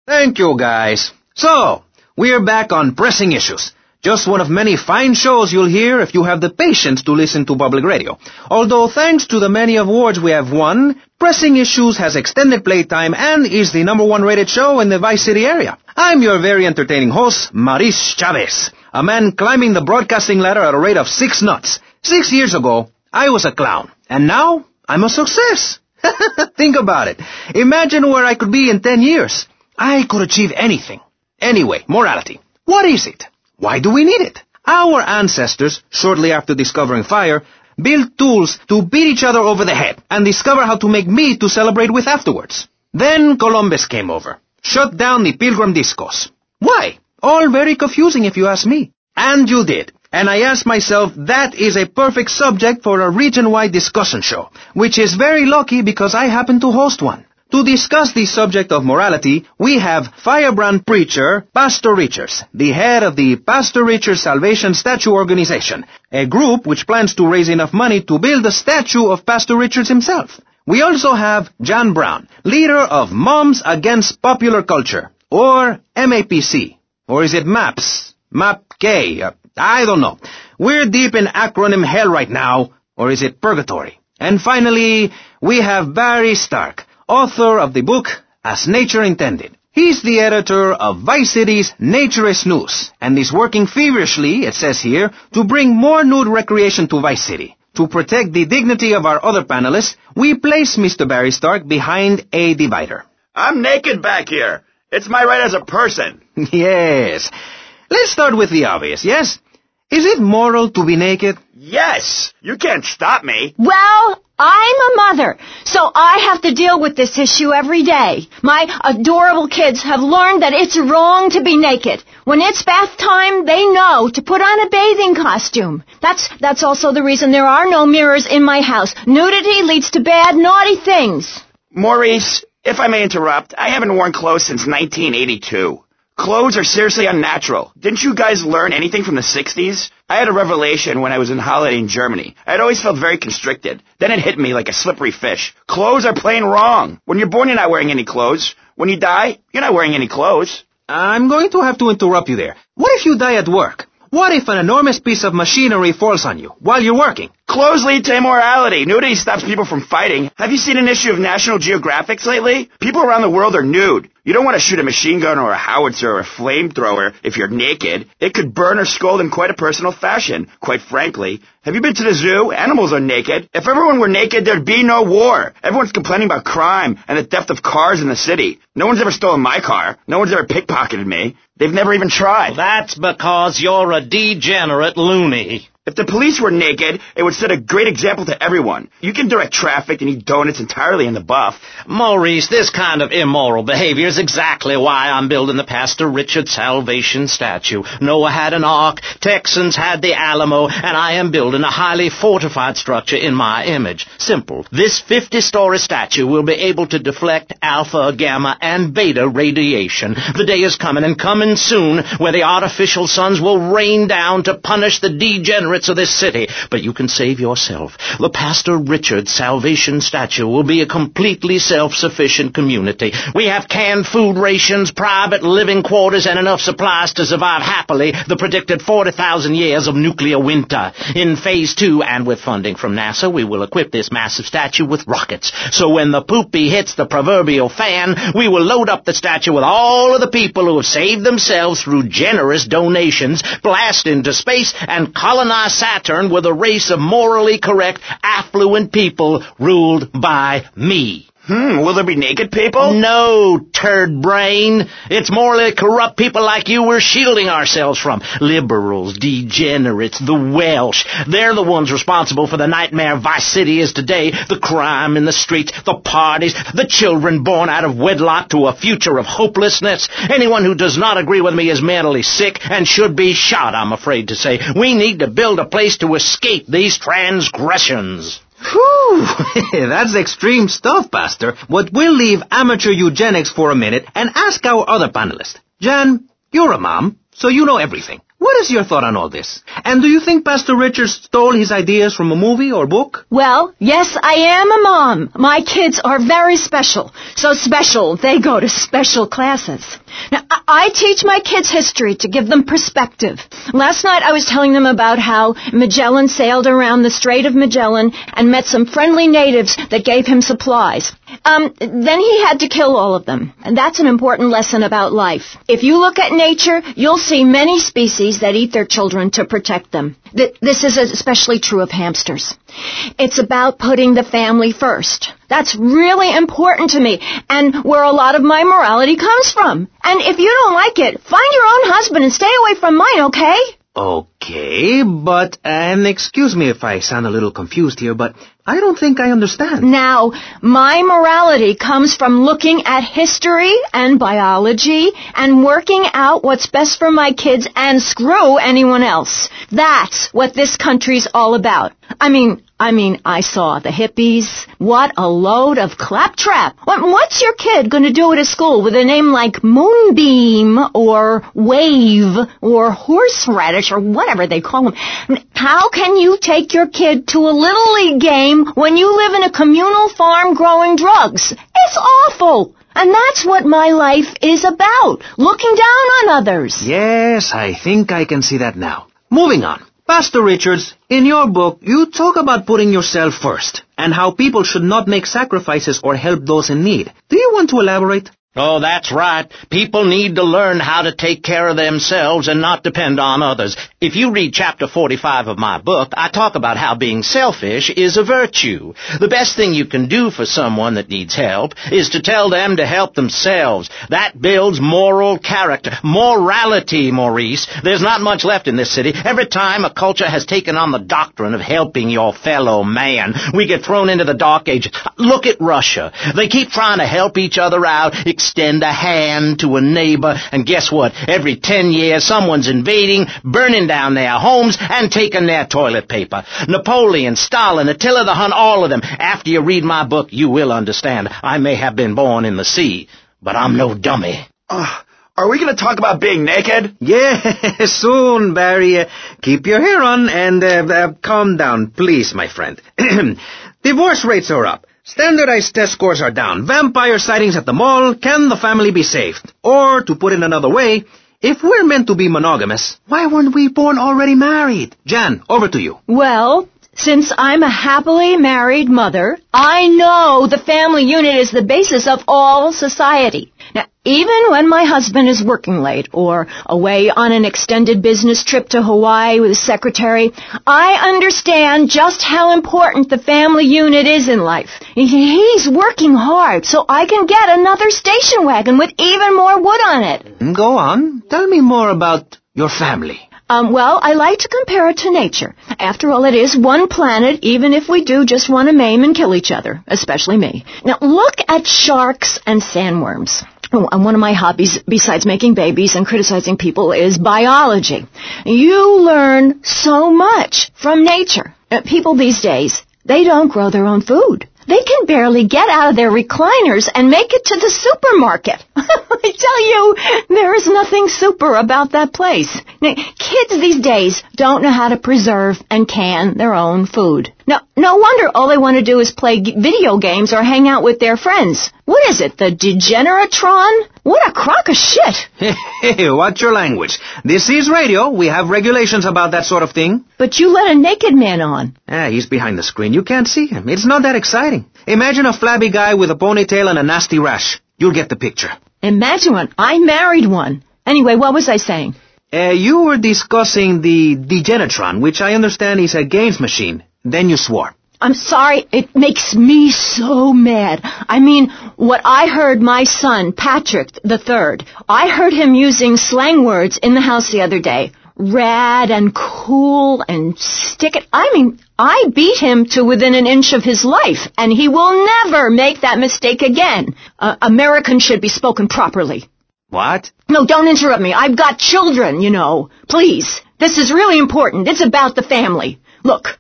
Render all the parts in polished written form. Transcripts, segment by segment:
Thank you, guys. So, we're back on Pressing Issues. Just one of many fine shows you'll hear if you have the patience to listen to public radio. Although thanks to the many awards we have won, Pressing Issues has extended playtime and is the #1 rated show in the Vice City area. I'm your very entertaining host, Maurice Chavez, a man climbing the broadcasting ladder at a rate of 6 knots. 6 years ago, I was a clown, and now I'm a success. Think about it. Imagine where I could be in 10 years. I could achieve anything. Anyway, morality. What is it? Why do we need it? Our ancestors, shortly after discovering fire, built tools to beat each other over the head and discover how to make meat to celebrate with afterwards. Then Columbus came over, shut down the Pilgrim Discos. Why? All very confusing if you ask me. And you did. And I asked myself, that is a perfect subject for a region-wide discussion show, which is very lucky because I happen to host one. To discuss the subject of morality, we have firebrand preacher Pastor Richards, the head of the Pastor Richards Salvation Statue Organization, a group which plans to raise enough money to build a statue of Pastor Richards himself. We also have John Brown, leader of Moms Against Popular Culture, or MAPC. Or is it MAPS? MAPK? I don't know. We're deep in acronym hell right now, or is it purgatory? And finally, we have Barry Stark, author of the book As Nature Intended. He's the editor of Vice City's Naturist News, and is working feverishly, it says here, to bring more nude recreation to Vice City. To protect the dignity of our other panelists, we place Mr. Barry Stark behind a divider. I'm naked back here. It's my right as a person. Yes. Let's start with the obvious, yes? Is it moral to be naked? Yes! You can't stop me. Well, I'm a mother, so I have to deal with this issue every day. My adorable kids have learned that it's wrong to be naked. When it's bath time, they know to put on a bathing costume. That's also the reason there are no mirrors in my house. Nudity leads to bad, naughty things. Maurice, if I may interrupt, I haven't worn clothes since 1982. Clothes are seriously unnatural. Didn't you guys learn anything from the 60s? I had a revelation when I was on holiday in Germany. I'd always felt very constricted. Then it hit me like a slippery fish. Clothes are plain wrong. When you're born, you're not wearing any clothes. When you die, you're not wearing any clothes. I'm going to have to interrupt you there. What if you die at work? What if an enormous piece of machinery falls on you while you're working? Clothes lead to immorality. Nudity stops people from fighting. Have you seen an issue of National Geographic lately? People around the world are nude. You don't want to shoot a machine gun or a howitzer or a flamethrower if you're naked. It could burn or scald in quite a personal fashion, quite frankly. Have you been to the zoo? Animals are naked. If everyone were naked, there'd be no war. Everyone's complaining about crime and the theft of cars in the city. No one's ever stolen my car. No one's ever pickpocketed me. They've never even tried. That's because you're a degenerate loony. If the police were naked, it would set a great example to everyone. You can direct traffic and eat donuts entirely in the buff. Maurice, this kind of immoral behavior is exactly why I'm building the Pastor Richard Salvation statue. Noah had an ark, Texans had the Alamo, and I am building a highly fortified structure in my image. Simple. This 50-story statue will be able to deflect alpha, gamma, and beta radiation. The day is coming, and coming soon, where the artificial suns will rain down to punish the degenerates of this city. But you can save yourself. The Pastor Richard Salvation statue will be a completely self-sufficient community. We have canned food rations, private living quarters, and enough supplies to survive happily the predicted 40,000 years of nuclear winter. In Phase 2, and with funding from NASA, we will equip this massive statue with rockets. So when the poopy hits the proverbial fan, we will load up the statue with all of the people who have saved themselves through generous donations, blast into space, and colonize Saturn with a race of morally correct, affluent people ruled by me. Will there be naked people? No, turd brain. It's morally corrupt people like you we're shielding ourselves from. Liberals, degenerates, the Welsh. They're the ones responsible for the nightmare Vice City is today. The crime in the streets, the parties, the children born out of wedlock to a future of hopelessness. Anyone who does not agree with me is mentally sick and should be shot, I'm afraid to say. We need to build a place to escape these transgressions. Whew, that's extreme stuff, Pastor. But we'll leave amateur eugenics for a minute and ask our other panelist. Jan, you're a mom, so you know everything. What is your thought on all this? And do you think Pastor Richard stole his ideas from a movie or book? Well, yes, I am a mom. My kids are very special. So special, they go to special classes. Now, I teach my kids history to give them perspective. Last night I was telling them about how Magellan sailed around the Strait of Magellan and met some friendly natives that gave him supplies. Then he had to kill all of them. And that's an important lesson about life. If you look at nature, you'll see many species that eat their children to protect them. This is especially true of hamsters. It's about putting the family first. That's really important to me, and where a lot of my morality comes from. And if you don't like it, find your own husband and stay away from mine, okay? Okay, but, and excuse me if I sound a little confused here, but I don't think I understand. Now, my morality comes from looking at history and biology and working out what's best for my kids and screw anyone else. That's what this country's all about. I mean, I saw the hippies. What a load of claptrap. What's your kid going to do at a school with a name like Moonbeam or Wave or Horseradish or whatever they call them? How can you take your kid to a Little League game when you live in a communal farm growing drugs? It's awful. And that's what my life is about, looking down on others. Yes, I think I can see that now. Moving on. Pastor Richards, in your book, you talk about putting yourself first and how people should not make sacrifices or help those in need. Do you want to elaborate? Oh, that's right. People need to learn how to take care of themselves and not depend on others. If you read chapter 45 of my book, I talk about how being selfish is a virtue. The best thing you can do for someone that needs help is to tell them to help themselves. That builds moral character. Morality, Maurice. There's not much left in this city. Every time a culture has taken on the doctrine of helping your fellow man, we get thrown into the dark ages. Look at Russia. They keep trying to help each other out, extend a hand to a neighbor, and guess what? Every 10 years, someone's invading, burning down their homes, and taking their toilet paper. Napoleon, Stalin, Attila the Hun, all of them. After you read my book, you will understand. I may have been born in the sea, but I'm no dummy. Are we going to talk about being naked? Yes, soon, Barry. Keep your hair on and calm down, please, my friend. Divorce rates are up. Standardized test scores are down. Vampire sightings at the mall. Can the family be saved? Or, to put it another way, if we're meant to be monogamous, why weren't we born already married? Jan, over to you. Well, since I'm a happily married mother, I know the family unit is the basis of all society. Now, even when my husband is working late or away on an extended business trip to Hawaii with his secretary, I understand just how important the family unit is in life. He's working hard so I can get another station wagon with even more wood on it. Go on. Tell me more about your family. Well, I like to compare it to nature. After all, it is one planet, even if we do just want to maim and kill each other, especially me. Now, look at sharks and sandworms. And one of my hobbies, besides making babies and criticizing people, is biology. You learn so much from nature. People these days, they don't grow their own food. They can barely get out of their recliners and make it to the supermarket. I tell you, there is nothing super about that place. Now, kids these days don't know how to preserve and can their own food. No wonder all they want to do is play video games or hang out with their friends. What is it, the Degeneratron? What a crock of shit. Hey, watch your language. This is radio. We have regulations about that sort of thing. But you let a naked man on. He's behind the screen. You can't see him. It's not that exciting. Imagine a flabby guy with a ponytail and a nasty rash. You'll get the picture. Imagine one. I married one. Anyway, what was I saying? You were discussing the Degenetron, which I understand is a games machine. Then you swore. I'm sorry, it makes me so mad. I mean, what I heard my son, Patrick III, I heard him using slang words in the house the other day. Rad and cool and stick it. I mean, I beat him to within an inch of his life, and he will never make that mistake again. American should be spoken properly. What? No, don't interrupt me. I've got children, you know. Please. This is really important. It's about the family. Look.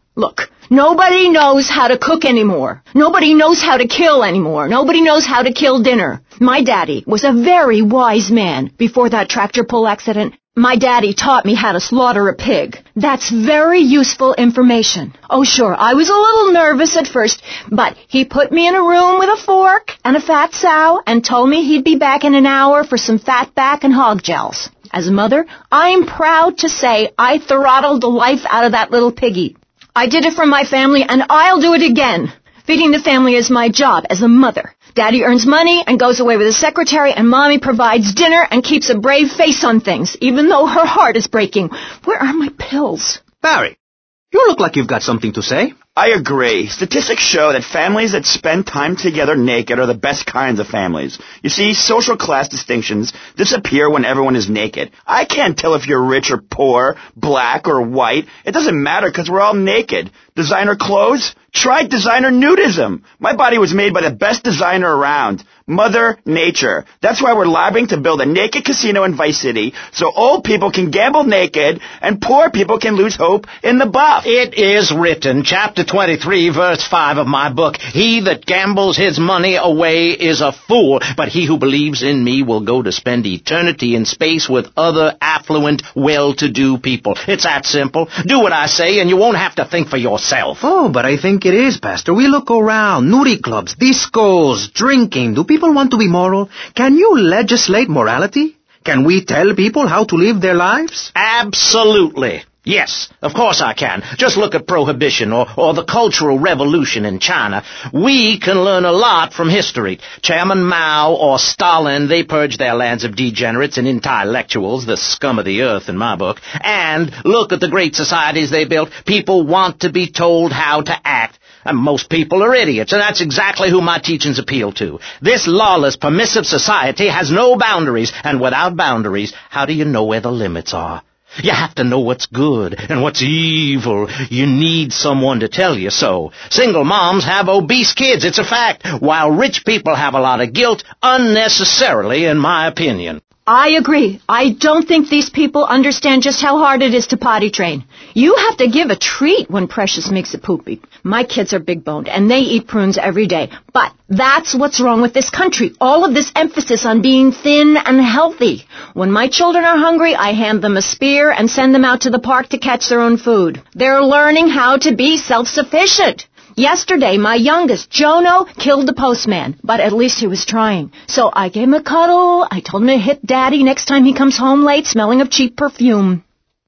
Nobody knows how to cook anymore. Nobody knows how to kill anymore. Nobody knows how to kill dinner. My daddy was a very wise man before that tractor pull accident. My daddy taught me how to slaughter a pig. That's very useful information. Oh, sure, I was a little nervous at first, but he put me in a room with a fork and a fat sow and told me he'd be back in an hour for some fat back and hog gels. As a mother, I'm proud to say I throttled the life out of that little piggy. I did it for my family, and I'll do it again. Feeding the family is my job as a mother. Daddy earns money and goes away with his secretary, and Mommy provides dinner and keeps a brave face on things, even though her heart is breaking. Where are my pills? Barry, you look like you've got something to say. I agree. Statistics show that families that spend time together naked are the best kinds of families. You see, social class distinctions disappear when everyone is naked. I can't tell if you're rich or poor, black or white. It doesn't matter because we're all naked. Designer clothes? Try designer nudism. My body was made by the best designer around, Mother Nature. That's why we're lobbying to build a naked casino in Vice City so old people can gamble naked and poor people can lose hope in the buff. It is written, chapter 23, verse 5 of my book, "He that gambles his money away is a fool, but he who believes in me will go to spend eternity in space with other affluent, well-to-do people." It's that simple. Do what I say and you won't have to think for yourself. Oh, but I think it is, Pastor. We look around, nudie clubs, discos, drinking. Do people want to be moral? Can you legislate morality? Can we tell people how to live their lives? Absolutely. Yes, of course I can. Just look at Prohibition or the Cultural Revolution in China. We can learn a lot from history. Chairman Mao or Stalin, they purged their lands of degenerates and intellectuals, the scum of the earth in my book. And look at the great societies they built. People want to be told how to act. And most people are idiots, and that's exactly who my teachings appeal to. This lawless, permissive society has no boundaries, and without boundaries, how do you know where the limits are? You have to know what's good and what's evil. You need someone to tell you so. Single moms have obese kids, it's a fact, while rich people have a lot of guilt, unnecessarily, in my opinion. I agree. I don't think these people understand just how hard it is to potty train. You have to give a treat when Precious makes a poopy. My kids are big-boned, and they eat prunes every day. But that's what's wrong with this country. All of this emphasis on being thin and healthy. When my children are hungry, I hand them a spear and send them out to the park to catch their own food. They're learning how to be self-sufficient. Yesterday, my youngest, Jono, killed the postman, but at least he was trying. So I gave him a cuddle. I told him to hit Daddy next time he comes home late smelling of cheap perfume.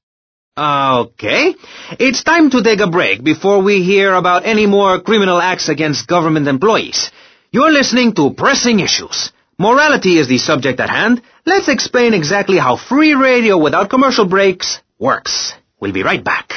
Okay. It's time to take a break before we hear about any more criminal acts against government employees. You're listening to Pressing Issues. Morality is the subject at hand. Let's explain exactly how free radio without commercial breaks works. We'll be right back.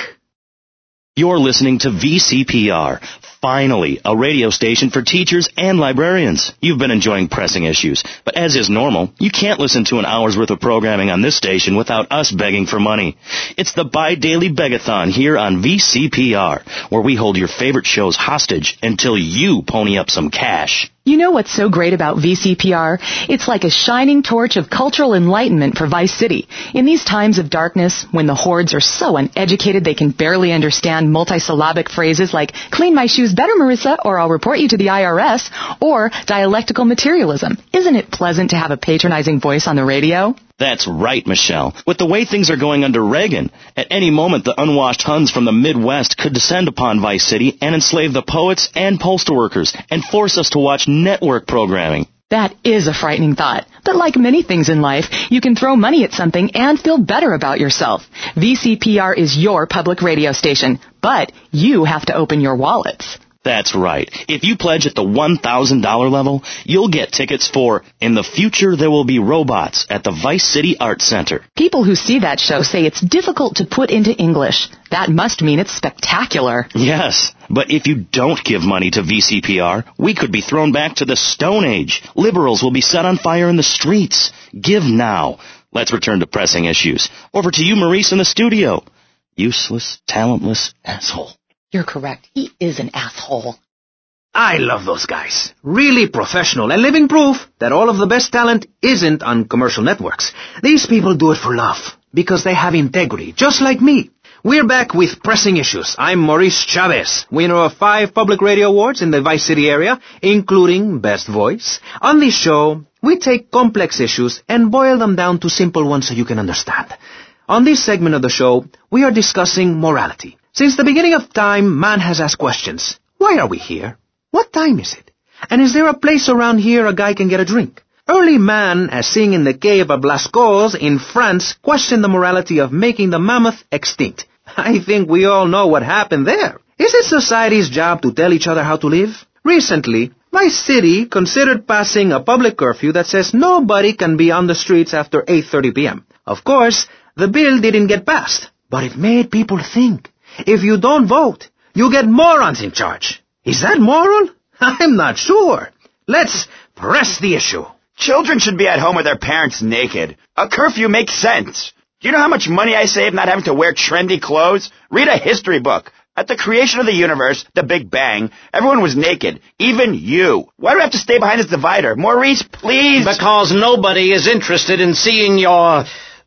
You're listening to VCPR. Finally, a radio station for teachers and librarians. You've been enjoying Pressing Issues, but as is normal, you can't listen to an hour's worth of programming on this station without us begging for money. It's the bi-daily begathon here on VCPR, where we hold your favorite shows hostage until you pony up some cash. You know what's so great about VCPR? It's like a shining torch of cultural enlightenment for Vice City. In these times of darkness, when the hordes are so uneducated they can barely understand multisyllabic phrases like, "Clean my shoes better, Marissa," or "I'll report you to the IRS," or dialectical materialism. Isn't it pleasant to have a patronizing voice on the radio? That's right, Michelle. With the way things are going under Reagan, at any moment the unwashed Huns from the Midwest could descend upon Vice City and enslave the poets and postal workers and force us to watch network programming. That is a frightening thought. But like many things in life, you can throw money at something and feel better about yourself. VCPR is your public radio station, but you have to open your wallets. That's right. If you pledge at the $1,000 level, you'll get tickets for In the Future There Will Be Robots at the Vice City Arts Center. People who see that show say it's difficult to put into English. That must mean it's spectacular. Yes, but if you don't give money to VCPR, we could be thrown back to the Stone Age. Liberals will be set on fire in the streets. Give now. Let's return to Pressing Issues. Over to you, Maurice, in the studio. Useless, talentless asshole. You're correct. He is an asshole. I love those guys. Really professional and living proof that all of the best talent isn't on commercial networks. These people do it for love, because they have integrity, just like me. We're back with Pressing Issues. I'm Maurice Chavez, winner of 5 public radio awards in the Vice City area, including Best Voice. On this show, we take complex issues and boil them down to simple ones so you can understand. On this segment of the show, we are discussing morality. Since the beginning of time, man has asked questions. Why are we here? What time is it? And is there a place around here a guy can get a drink? Early man, as seen in the cave of Lascaux in France, questioned the morality of making the mammoth extinct. I think we all know what happened there. Is it society's job to tell each other how to live? Recently, my city considered passing a public curfew that says nobody can be on the streets after 8:30 p.m. Of course, the bill didn't get passed, but it made people think. If you don't vote, you get morons in charge. Is that moral? I'm not sure. Let's press the issue. Children should be at home with their parents naked. A curfew makes sense. Do you know how much money I save not having to wear trendy clothes? Read a history book. At the creation of the universe, the Big Bang, everyone was naked. Even you. Why do we have to stay behind this divider? Maurice, please. Because nobody is interested in seeing your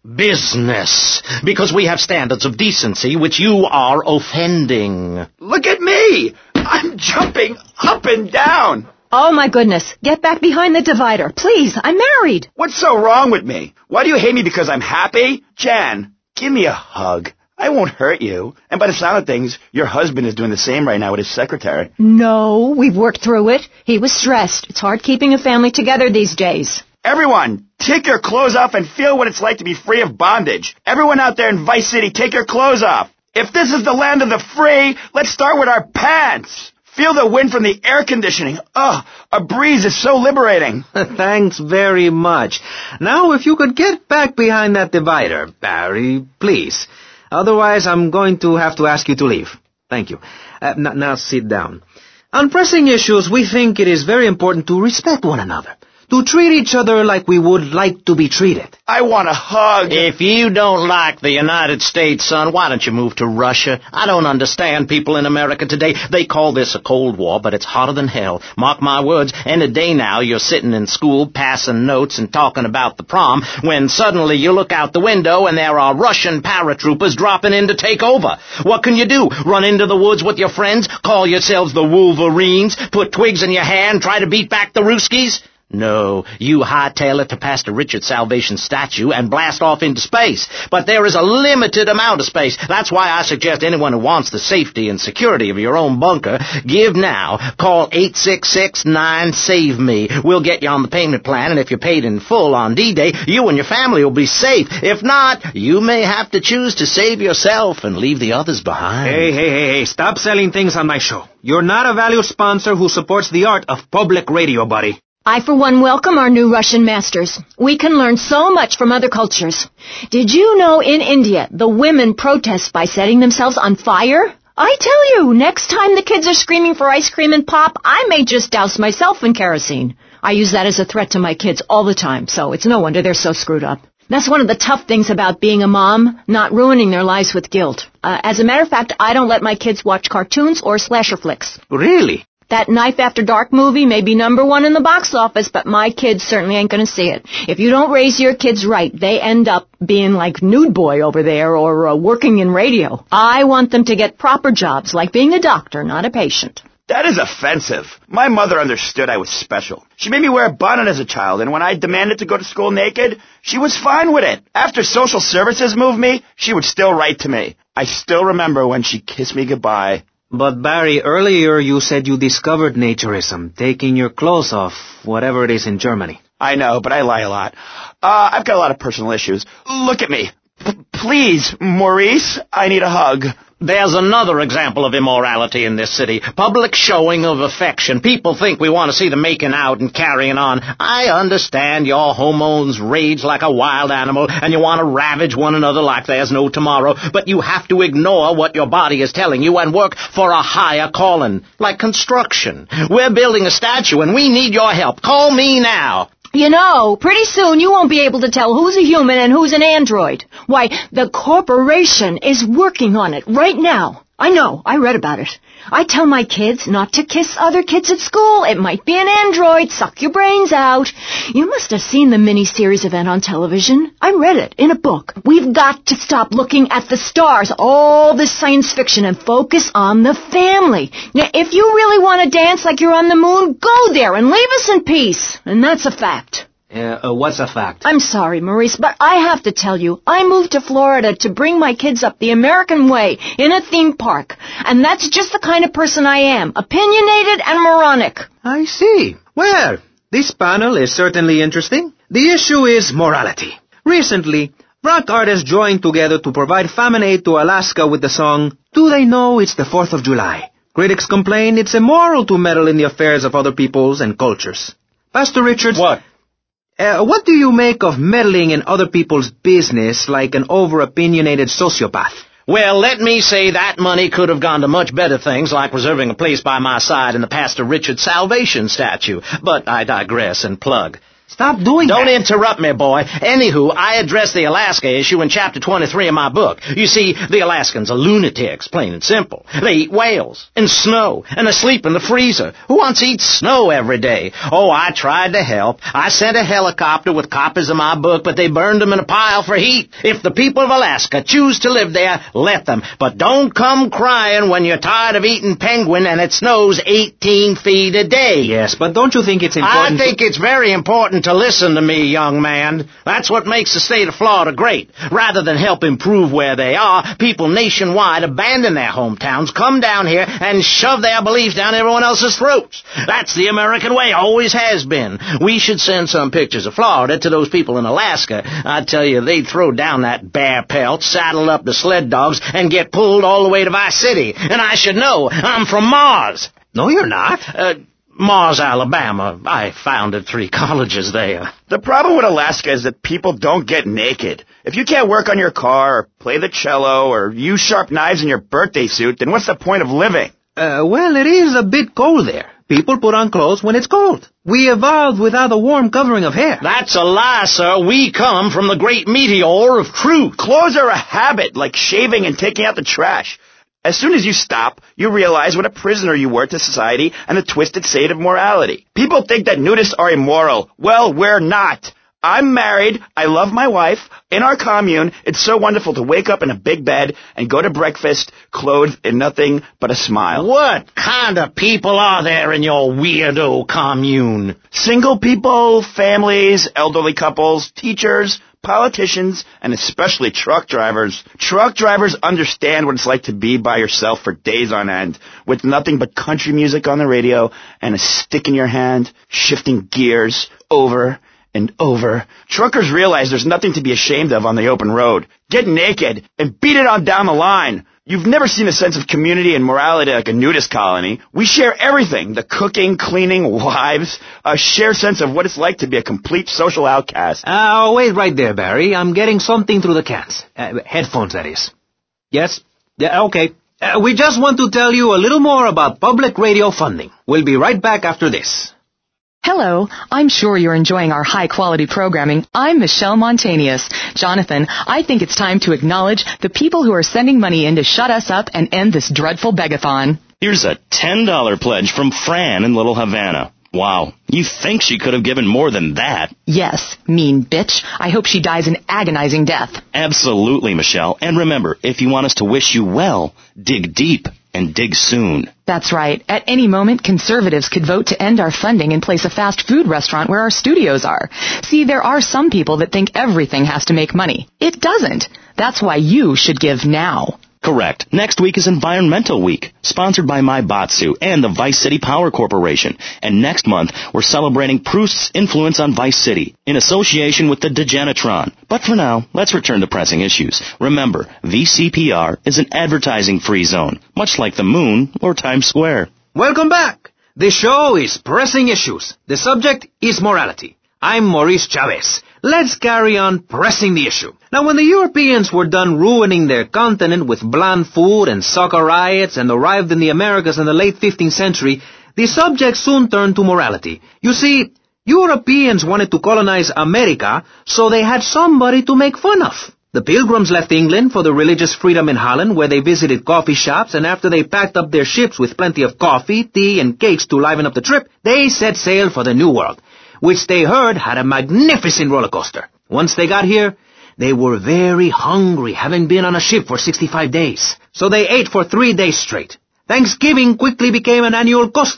business. Because we have standards of decency which you are offending. Look at me. I'm jumping up and down. Oh, my goodness. Get back behind the divider. Please, I'm married. What's so wrong with me? Why do you hate me because I'm happy? Jan, give me a hug. I won't hurt you. And by the sound of things, your husband is doing the same right now with his secretary. No, we've worked through it. He was stressed. It's hard keeping a family together these days. Everyone, take your clothes off and feel what it's like to be free of bondage. Everyone out there in Vice City, take your clothes off. If this is the land of the free, let's start with our pants. Feel the wind from the air conditioning. Ugh, a breeze is so liberating. Thanks very much. Now, if you could get back behind that divider, Barry, please. Otherwise, I'm going to have to ask you to leave. Thank you. Now sit down. On pressing issues, we think it is very important to respect one another, to treat each other like we would like to be treated. I want a hug. If you don't like the United States, son, why don't you move to Russia? I don't understand people in America today. They call this a Cold War, but it's hotter than hell. Mark my words, any day now you're sitting in school passing notes and talking about the prom, when suddenly you look out the window and there are Russian paratroopers dropping in to take over. What can you do? Run into the woods with your friends? Call yourselves the Wolverines? Put twigs in your hair and try to beat back the Ruskies? No, you hightail it to Pastor Richard's Salvation statue and blast off into space. But there is a limited amount of space. That's why I suggest anyone who wants the safety and security of your own bunker, give now. Call 866-9-SAVE-ME. We'll get you on the payment plan, and if you're paid in full on D-Day, you and your family will be safe. If not, you may have to choose to save yourself and leave the others behind. Hey, stop selling things on my show. You're not a valued sponsor who supports the art of public radio, buddy. I, for one, welcome our new Russian masters. We can learn so much from other cultures. Did you know in India the women protest by setting themselves on fire? I tell you, next time the kids are screaming for ice cream and pop, I may just douse myself in kerosene. I use that as a threat to my kids all the time, so it's no wonder they're so screwed up. That's one of the tough things about being a mom, not ruining their lives with guilt. As a matter of fact, I don't let my kids watch cartoons or slasher flicks. Really? That Knife After Dark movie may be #1 in the box office, but my kids certainly ain't going to see it. If you don't raise your kids right, they end up being like Nude Boy over there or working in radio. I want them to get proper jobs, like being a doctor, not a patient. That is offensive. My mother understood I was special. She made me wear a bonnet as a child, and when I demanded to go to school naked, she was fine with it. After social services moved me, she would still write to me. I still remember when she kissed me goodbye. But Barry, earlier you said you discovered naturism, taking your clothes off, whatever it is in Germany. I know, but I lie a lot. I've got a lot of personal issues. Look at me. Please, Maurice, I need a hug. There's another example of immorality in this city. Public showing of affection. People think we want to see them making out and carrying on. I understand your hormones rage like a wild animal, and you want to ravage one another like there's no tomorrow, but you have to ignore what your body is telling you and work for a higher calling, like construction. We're building a statue, and we need your help. Call me now. You know, pretty soon you won't be able to tell who's a human and who's an android. Why, the corporation is working on it right now. I know, I read about it. I tell my kids not to kiss other kids at school. It might be an android. Suck your brains out. You must have seen the mini-series event on television. I read it in a book. We've got to stop looking at the stars, all this science fiction, and focus on the family. Now, if you really want to dance like you're on the moon, go there and leave us in peace. And that's a fact. What's a fact? I'm sorry, Maurice, but I have to tell you, I moved to Florida to bring my kids up the American way in a theme park. And that's just the kind of person I am, opinionated and moronic. I see. Well, this panel is certainly interesting. The issue is morality. Recently, rock artists joined together to provide famine aid to Alaska with the song, Do They Know It's the 4th of July? Critics complain it's immoral to meddle in the affairs of other peoples and cultures. Pastor Richards... What? What do you make of meddling in other people's business like an over-opinionated sociopath? Well, let me say that money could have gone to much better things, like reserving a place by my side in the Pastor Richard Salvation statue. But I digress and plug. Stop doing that. Don't interrupt me, boy. Anywho, I addressed the Alaska issue in Chapter 23 of my book. You see, the Alaskans are lunatics, plain and simple. They eat whales and snow, and they sleep in the freezer. Who wants to eat snow every day? Oh, I tried to help. I sent a helicopter with copies of my book, but they burned them in a pile for heat. If the people of Alaska choose to live there, let them. But don't come crying when you're tired of eating penguin and it snows 18 feet a day. Yes, but don't you think it's important... I think it's very important to listen to me, young man. That's what makes the state of Florida great. Rather than help improve where they are, people nationwide abandon their hometowns, come down here, and shove their beliefs down everyone else's throats. That's the American way, always has been. We should send some pictures of Florida to those people in Alaska. I tell you, they'd throw down that bear pelt, saddle up the sled dogs, and get pulled all the way to Vice City. And I should know, I'm from Mars. No, you're not. Mars, Alabama. I founded 3 colleges there. The problem with Alaska is that people don't get naked. If you can't work on your car, or play the cello, or use sharp knives in your birthday suit, then what's the point of living? Well, it is a bit cold there. People put on clothes when it's cold. We evolved without a warm covering of hair. That's a lie, sir. We come from the great meteor of truth. Clothes are a habit, like shaving and taking out the trash. As soon as you stop, you realize what a prisoner you were to society and the twisted state of morality. People think that nudists are immoral. Well, we're not. I'm married. I love my wife. In our commune, it's so wonderful to wake up in a big bed and go to breakfast clothed in nothing but a smile. What kind of people are there in your weirdo commune? Single people, families, elderly couples, teachers, politicians, and especially truck drivers. Truck drivers understand what it's like to be by yourself for days on end, with nothing but country music on the radio and a stick in your hand, shifting gears over and over. Truckers realize there's nothing to be ashamed of on the open road. Get naked and beat it on down the line. You've never seen a sense of community and morality like a nudist colony. We share everything, the cooking, cleaning, wives, a shared sense of what it's like to be a complete social outcast. Wait right there, Barry. I'm getting something through the cans. Headphones, that is. Yes? Yeah, okay. We just want to tell you a little more about public radio funding. We'll be right back after this. Hello, I'm sure you're enjoying our high-quality programming. I'm Michelle Montanius. Jonathan, I think it's time to acknowledge the people who are sending money in to shut us up and end this dreadful begathon. Here's a $10 pledge from Fran in Little Havana. Wow, you think she could have given more than that? Yes, mean bitch. I hope she dies an agonizing death. Absolutely, Michelle. And remember, if you want us to wish you well, dig deep and dig soon. That's right. At any moment, conservatives could vote to end our funding and place a fast food restaurant where our studios are. See, there are some people that think everything has to make money. It doesn't. That's why you should give now. Correct. Next week is Environmental Week, sponsored by Maibatsu and the Vice City Power Corporation. And next month, we're celebrating Proust's influence on Vice City in association with the Degenitron. But for now, let's return to pressing issues. Remember, VCPR is an advertising-free zone, much like the moon or Times Square. Welcome back. The show is Pressing Issues. The subject is morality. I'm Maurice Chavez. Let's carry on pressing the issue. Now, when the Europeans were done ruining their continent with bland food and soccer riots and arrived in the Americas in the late 15th century, the subject soon turned to morality. You see, Europeans wanted to colonize America, so they had somebody to make fun of. The Pilgrims left England for the religious freedom in Holland, where they visited coffee shops, and after they packed up their ships with plenty of coffee, tea, and cakes to liven up the trip, they set sail for the New World, which they heard had a magnificent roller coaster. Once they got here, they were very hungry, having been on a ship for 65 days. So they ate for 3 days straight. Thanksgiving quickly became an annual custom.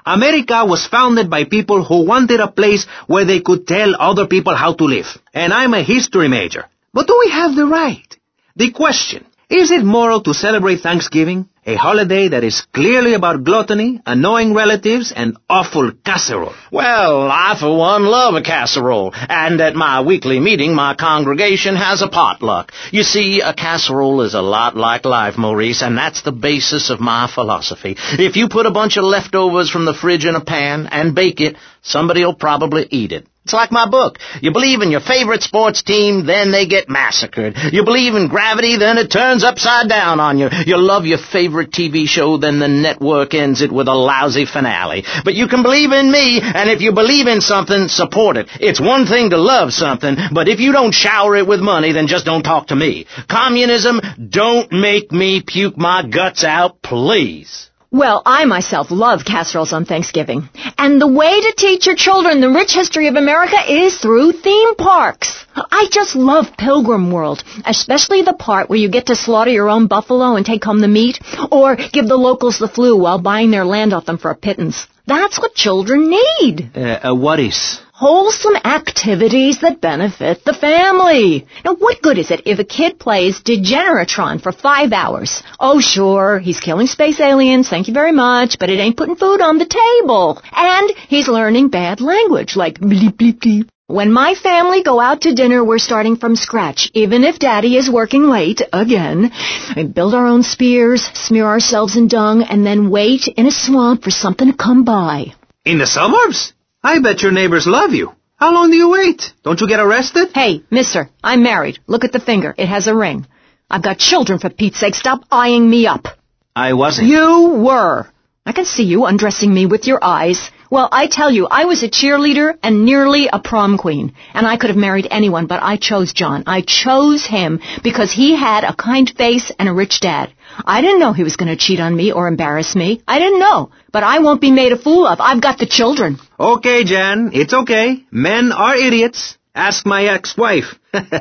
America was founded by people who wanted a place where they could tell other people how to live. And I'm a history major. But do we have the right? The question, is it moral to celebrate Thanksgiving, a holiday that is clearly about gluttony, annoying relatives, and awful casserole? Well, I for one love a casserole, and at my weekly meeting my congregation has a potluck. You see, a casserole is a lot like life, Maurice, and that's the basis of my philosophy. If you put a bunch of leftovers from the fridge in a pan and bake it, somebody'll probably eat it. It's like my book. You believe in your favorite sports team, then they get massacred. You believe in gravity, then it turns upside down on you. You love your favorite TV show, then the network ends it with a lousy finale. But you can believe in me, and if you believe in something, support it. It's one thing to love something, but if you don't shower it with money, then just don't talk to me. Communism, don't make me puke my guts out, please. Well, I myself love casseroles on Thanksgiving. And the way to teach your children the rich history of America is through theme parks. I just love Pilgrim World, especially the part where you get to slaughter your own buffalo and take home the meat, or give the locals the flu while buying their land off them for a pittance. That's what children need. What is? Wholesome activities that benefit the family. Now, what good is it if a kid plays Degeneratron for 5 hours? Oh, sure, he's killing space aliens, thank you very much, but it ain't putting food on the table. And he's learning bad language, like bleep, bleep, bleep. When my family go out to dinner, we're starting from scratch, even if Daddy is working late, again. We build our own spears, smear ourselves in dung, and then wait in a swamp for something to come by. In the suburbs? I bet your neighbors love you. How long do you wait? Don't you get arrested? Hey, mister, I'm married. Look at the finger. It has a ring. I've got children, for Pete's sake. Stop eyeing me up. I wasn't. You were. I can see you undressing me with your eyes. Well, I tell you, I was a cheerleader and nearly a prom queen. And I could have married anyone, but I chose John. I chose him because he had a kind face and a rich dad. I didn't know he was going to cheat on me or embarrass me. I didn't know. But I won't be made a fool of. I've got the children. Okay, Jan, it's okay. Men are idiots. Ask my ex-wife.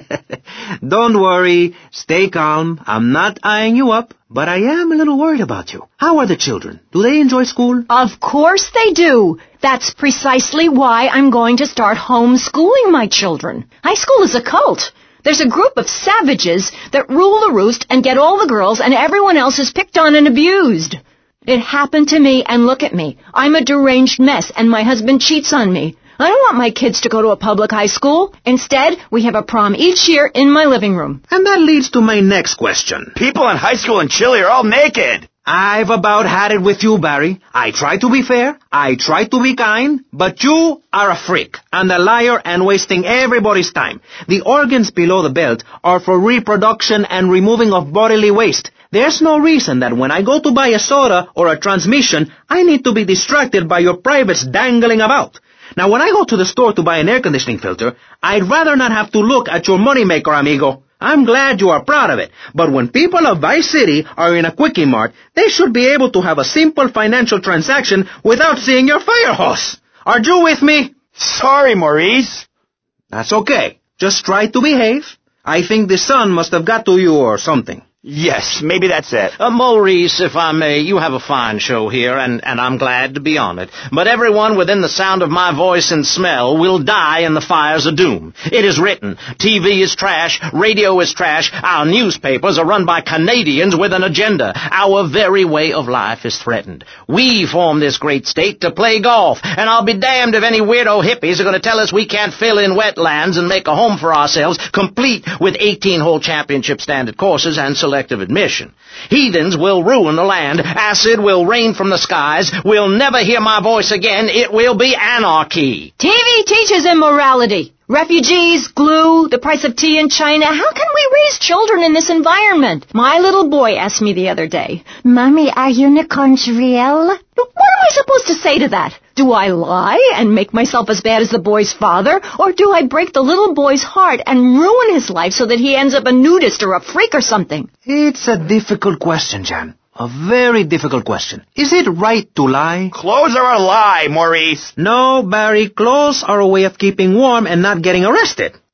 Don't worry. Stay calm. I'm not eyeing you up, but I am a little worried about you. How are the children? Do they enjoy school? Of course they do. That's precisely why I'm going to start homeschooling my children. High school is a cult. There's a group of savages that rule the roost and get all the girls, and everyone else is picked on and abused. It happened to me, and look at me. I'm a deranged mess, and my husband cheats on me. I don't want my kids to go to a public high school. Instead, we have a prom each year in my living room. And that leads to my next question. People in high school in Chile are all naked. I've about had it with you, Barry. I try to be fair, I try to be kind, but you are a freak and a liar and wasting everybody's time. The organs below the belt are for reproduction and removing of bodily waste. There's no reason that when I go to buy a soda or a transmission, I need to be distracted by your privates dangling about. Now, when I go to the store to buy an air conditioning filter, I'd rather not have to look at your moneymaker, amigo. I'm glad you are proud of it, but when people of Vice City are in a Quickie Mart, they should be able to have a simple financial transaction without seeing your fire hose. Are you with me? Sorry, Maurice. That's okay. Just try to behave. I think the sun must have got to you or something. Yes, maybe that's it. Maurice, if I may, you have a fine show here, and I'm glad to be on it. But everyone within the sound of my voice and smell will die in the fires of doom. It is written. TV is trash. Radio is trash. Our newspapers are run by Canadians with an agenda. Our very way of life is threatened. We formed this great state to play golf, and I'll be damned if any weirdo hippies are going to tell us we can't fill in wetlands and make a home for ourselves, complete with 18-hole championship standard courses and selective admission. Heathens will ruin the land. Acid will rain from the skies. We'll never hear my voice again. It will be anarchy. TV teaches immorality. Refugees, glue, the price of tea in China. How can we raise children in this environment? My little boy asked me the other day, Mommy, are unicorns real? What am I supposed to say to that? Do I lie and make myself as bad as the boy's father? Or do I break the little boy's heart and ruin his life so that he ends up a nudist or a freak or something? It's a difficult question, Jan. A very difficult question. Is it right to lie? Clothes are a lie, Maurice. No, Barry, clothes are a way of keeping warm and not getting arrested.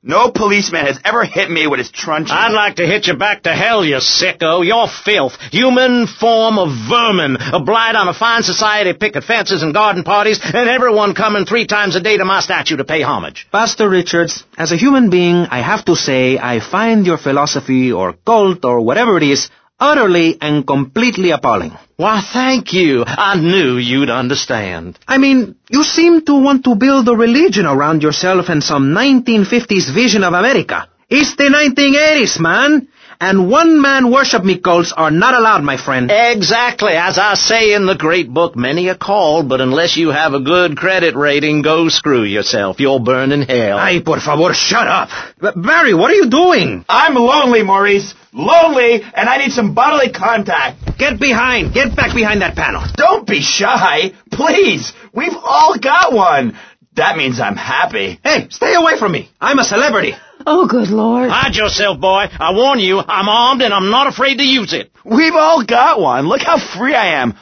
No policeman has ever hit me with his truncheon. I'd like to hit you back to hell, you sicko. You're filth. Human form of vermin. A blight on a fine society, picket fences and garden parties, and everyone coming 3 times a day to my statue to pay homage. Pastor Richards, as a human being, I have to say I find your philosophy or cult or whatever it is utterly and completely appalling. Why, thank you. I knew you'd understand. I mean, you seem to want to build a religion around yourself and some 1950s vision of America. It's the 1980s, man. And one-man worship me cults are not allowed, my friend. Exactly. As I say in the great book, many are called, but unless you have a good credit rating, go screw yourself. You'll burn in hell. Ay, por favor, shut up. Barry, what are you doing? I'm lonely, Maurice. Lonely, and I need some bodily contact. Get back behind that panel. Don't be shy. Please. We've all got one. That means I'm happy. Hey, stay away from me. I'm a celebrity. Oh, good Lord. Hide yourself, boy. I warn you, I'm armed and I'm not afraid to use it. We've all got one. Look how free I am.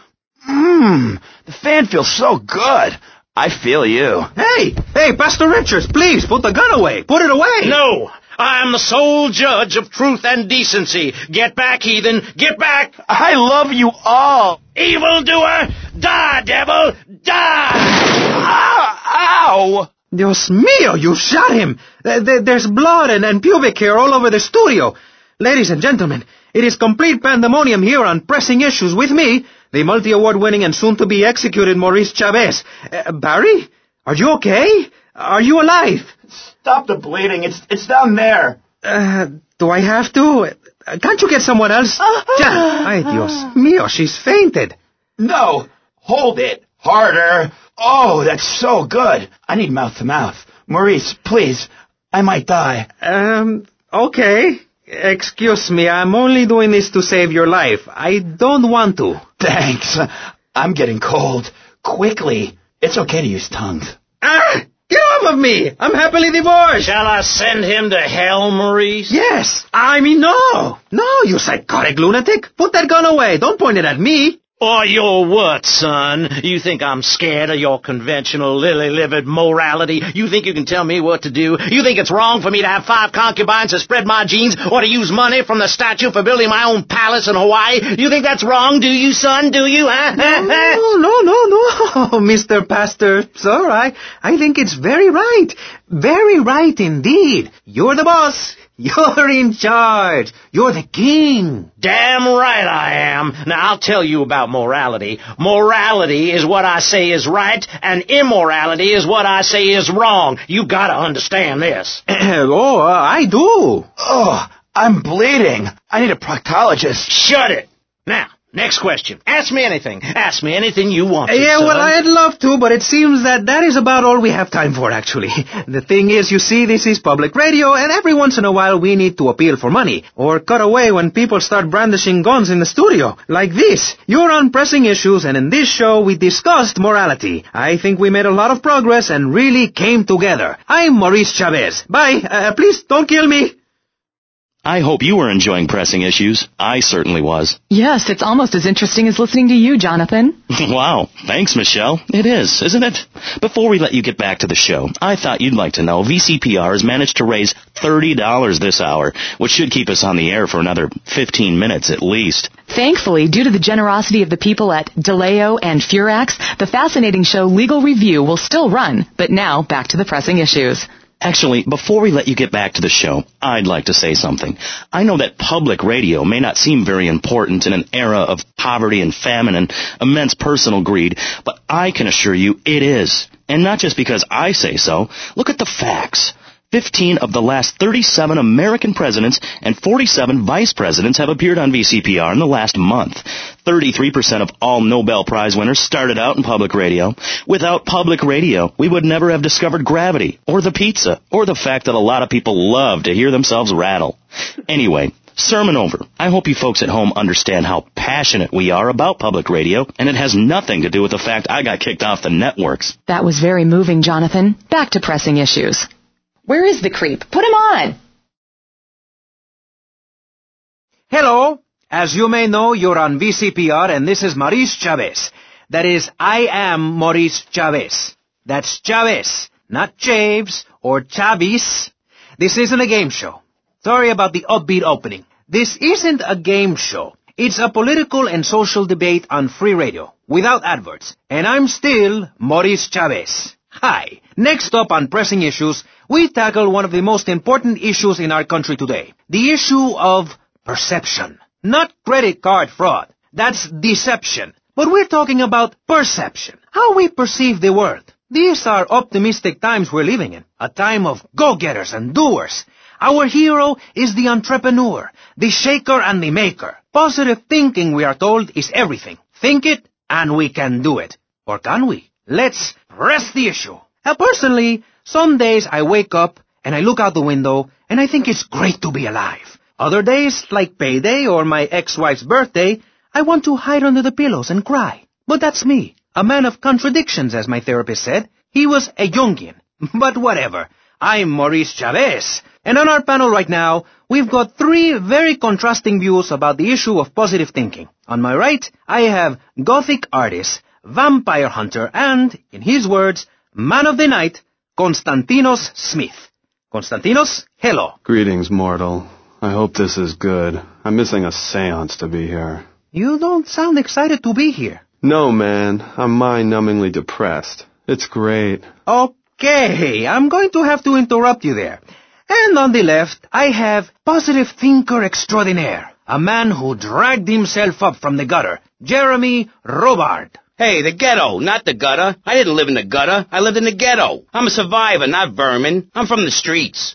The fan feels so good. I feel you. Hey, Pastor Richards, please, put the gun away. Put it away. No, I am the sole judge of truth and decency. Get back, heathen. Get back. I love you all. Evildoer, die, devil, die. Ow! Dios mío, you shot him. There's blood and pubic hair all over the studio. Ladies and gentlemen, it is complete pandemonium here on Pressing Issues with me, the multi-award-winning and soon-to-be executed Maurice Chavez. Barry, are you okay? Are you alive? Stop the bleeding. It's down there. Do I have to? Can't you get someone else? Ay, Dios mío, she's fainted. No. Hold it. Harder. Oh, that's so good. I need mouth-to-mouth. Maurice, please. I might die. Okay. Excuse me, I'm only doing this to save your life. I don't want to. Thanks. I'm getting cold. Quickly. It's okay to use tongues. Get off of me! I'm happily divorced! Shall I send him to hell, Maurice? Yes! I mean, no! No, you psychotic lunatic! Put that gun away! Don't point it at me! Or your what, son? You think I'm scared of your conventional lily-livered morality? You think you can tell me what to do? You think it's wrong for me to have 5 concubines to spread my genes or to use money from the statue for building my own palace in Hawaii? You think that's wrong, do you, son? Do you, huh? No, Mr. Pastor, sir. I think it's very right. Very right indeed. You're the boss. You're in charge. You're the king. Damn right I am. Now, I'll tell you about morality. Morality is what I say is right, and immorality is what I say is wrong. You gotta understand this. I do. Oh, I'm bleeding. I need a proctologist. Shut it. Now, next question. Ask me anything. Ask me anything you want to, Yeah, son. well, I'd love to, but it seems that is about all we have time for, actually. The thing is, you see, this is public radio, and every once in a while we need to appeal for money, or cut away when people start brandishing guns in the studio. Like this. You're on Pressing Issues, and in this show we discussed morality. I think we made a lot of progress and really came together. I'm Maurice Chavez. Bye. Please, don't kill me. I hope you were enjoying Pressing Issues. I certainly was. Yes, it's almost as interesting as listening to you, Jonathan. Wow. Thanks, Michelle. It is, isn't it? Before we let you get back to the show, I thought you'd like to know VCPR has managed to raise $30 this hour, which should keep us on the air for another 15 minutes at least. Thankfully, due to the generosity of the people at DeLeo and Furax, the fascinating show Legal Review will still run. But now, back to the Pressing Issues. Actually, before we let you get back to the show, I'd like to say something. I know that public radio may not seem very important in an era of poverty and famine and immense personal greed, but I can assure you it is. And not just because I say so. Look at the facts. 15 of the last 37 American presidents and 47 vice presidents have appeared on VCPR in the last month. 33% of all Nobel Prize winners started out in public radio. Without public radio, we would never have discovered gravity, or the pizza, or the fact that a lot of people love to hear themselves rattle. Anyway, sermon over. I hope you folks at home understand how passionate we are about public radio, and it has nothing to do with the fact I got kicked off the networks. That was very moving, Jonathan. Back to Pressing Issues. Where is the creep? Put him on! Hello. As you may know, you're on VCPR, and this is Maurice Chavez. That is, I am Maurice Chavez. That's Chavez, not Chaves or Chavis. this isn't a game show. Sorry about the upbeat opening. This isn't a game show. It's a political and social debate on free radio, without adverts. And I'm still Maurice Chavez. Hi. Next up on Pressing Issues, we tackle one of the most important issues in our country today. The issue of perception. Not credit card fraud. That's deception. But we're talking about perception. How we perceive the world. These are optimistic times we're living in. A time of go-getters and doers. Our hero is the entrepreneur, the shaker and the maker. Positive thinking, we are told, is everything. Think it, and we can do it. Or can we? Let's press the issue. Now, personally, some days I wake up and I look out the window and I think it's great to be alive. Other days, like payday or my ex-wife's birthday, I want to hide under the pillows and cry. But that's me. A man of contradictions, as my therapist said. He was a Jungian. But whatever. I'm Maurice Chavez. And on our panel right now, we've got three very contrasting views about the issue of positive thinking. On my right, I have Gothic artist, vampire hunter, and, in his words, man of the night, Konstantinos Smith. Konstantinos, hello. Greetings, mortal. I hope this is good. I'm missing a seance to be here. You don't sound excited to be here. No, man. I'm mind-numbingly depressed. It's great. Okay, I'm going to have to interrupt you there. And on the left, I have positive thinker extraordinaire, a man who dragged himself up from the gutter, Jeremy Robard. Hey, the ghetto, not the gutter. I didn't live in the gutter. I lived in the ghetto. I'm a survivor, not vermin. I'm from the streets.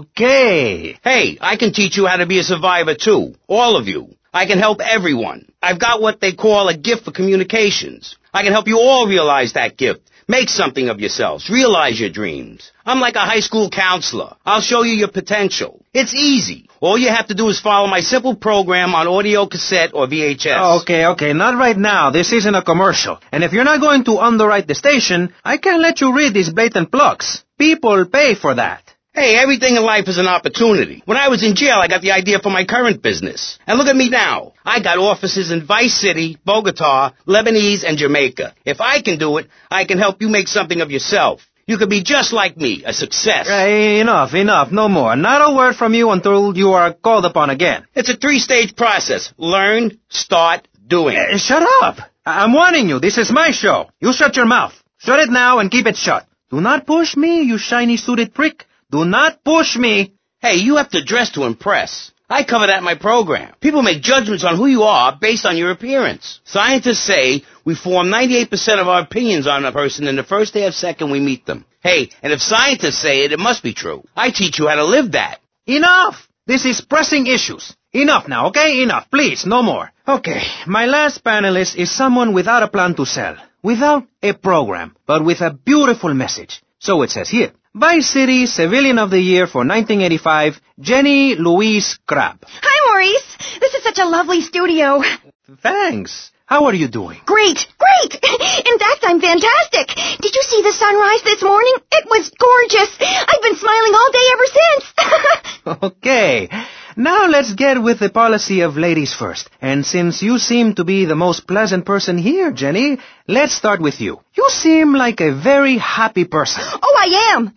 Okay. Hey, I can teach you how to be a survivor, too. All of you. I can help everyone. I've got what they call a gift for communications. I can help you all realize that gift. Make something of yourselves. Realize your dreams. I'm like a high school counselor. I'll show you your potential. It's easy. All you have to do is follow my simple program on audio cassette or VHS. Okay, not right now. This isn't a commercial. And if you're not going to underwrite the station, I can't let you read these blatant plugs. People pay for that. Hey, everything in life is an opportunity. When I was in jail, I got the idea for my current business. And look at me now. I got offices in Vice City, Bogota, Lebanese, and Jamaica. If I can do it, I can help you make something of yourself. You could be just like me, a success. Enough, no more. Not a word from you until you are called upon again. It's a 3-stage process. Learn, start, doing. Shut up. I'm warning you, this is my show. You shut your mouth. Shut it now and keep it shut. Do not push me, you shiny suited prick. Do not push me. Hey, you have to dress to impress. I cover that in my program. People make judgments on who you are based on your appearance. Scientists say we form 98% of our opinions on a person in the first half second we meet them. Hey, and if scientists say it, it must be true. I teach you how to live that. Enough! This is Pressing Issues. Enough now, okay? Enough. Please, no more. Okay, my last panelist is someone without a plan to sell, without a program, but with a beautiful message. So it says here. Vice City Civilian of the Year for 1985, Jenny Louise Crabb. Hi, Maurice. This is such a lovely studio. Thanks. How are you doing? Great. In fact, I'm fantastic. Did you see the sunrise this morning? It was gorgeous. I've been smiling all day ever since. Okay. Now let's get with the policy of ladies first. And since you seem to be the most pleasant person here, Jenny, let's start with you. You seem like a very happy person. Oh, I am.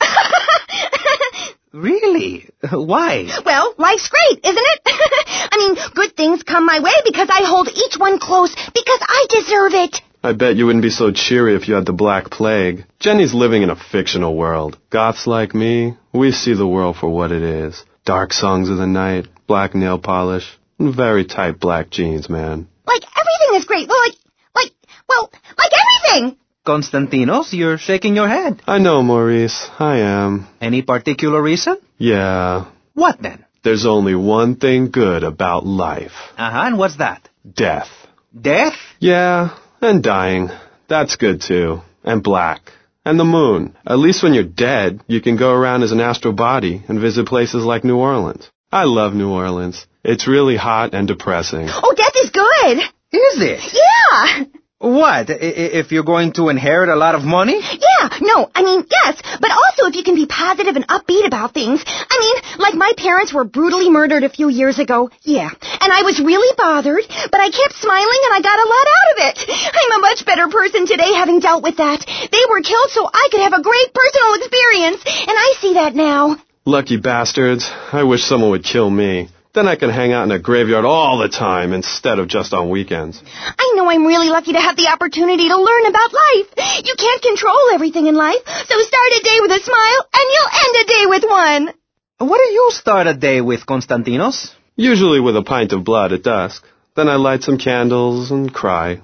Really? Why? Well, life's great, isn't it? I mean, good things come my way because I hold each one close because I deserve it. I bet you wouldn't be so cheery if you had the Black Plague. Jenny's living in a fictional world. Goths like me, we see the world for what it is. Dark songs of the night, black nail polish, and very tight black jeans, man. Like everything is great. Like everything. Konstantinos, you're shaking your head. I know, Maurice. I am. Any particular reason? Yeah. What then? There's only one thing good about life. And what's that? Death. Death? Yeah, and dying. That's good too. And black. And the moon. At least when you're dead, you can go around as an astral body and visit places like New Orleans. I love New Orleans. It's really hot and depressing. Oh, death is good. Is it? Yeah. What? If you're going to inherit a lot of money? Yeah, no, I mean, yes, but also if you can be positive and upbeat about things. I mean, like my parents were brutally murdered a few years ago, yeah, and I was really bothered, but I kept smiling and I got a lot out of it. I'm a much better person today having dealt with that. They were killed so I could have a great personal experience, and I see that now. Lucky bastards. I wish someone would kill me. Then I can hang out in a graveyard all the time instead of just on weekends. I know I'm really lucky to have the opportunity to learn about life. You can't control everything in life, so start a day with a smile and you'll end a day with one. What do you start a day with, Konstantinos? Usually with a pint of blood at dusk. Then I light some candles and cry.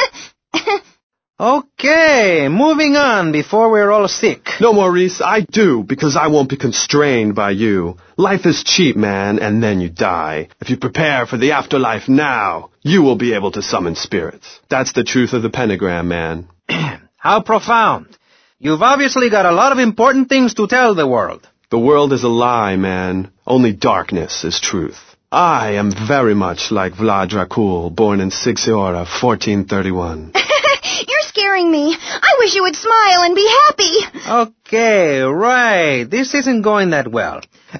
Okay, moving on before we're all sick. No, Maurice, I do, because I won't be constrained by you. Life is cheap, man, and then you die. If you prepare for the afterlife now, you will be able to summon spirits. That's the truth of the pentagram, man. How profound. You've obviously got a lot of important things to tell the world. The world is a lie, man. Only darkness is truth. I am very much like Vlad Dracul, born in Sixiora, 1431. You're scaring me. I wish you would smile and be happy. Okay, right. This isn't going that well.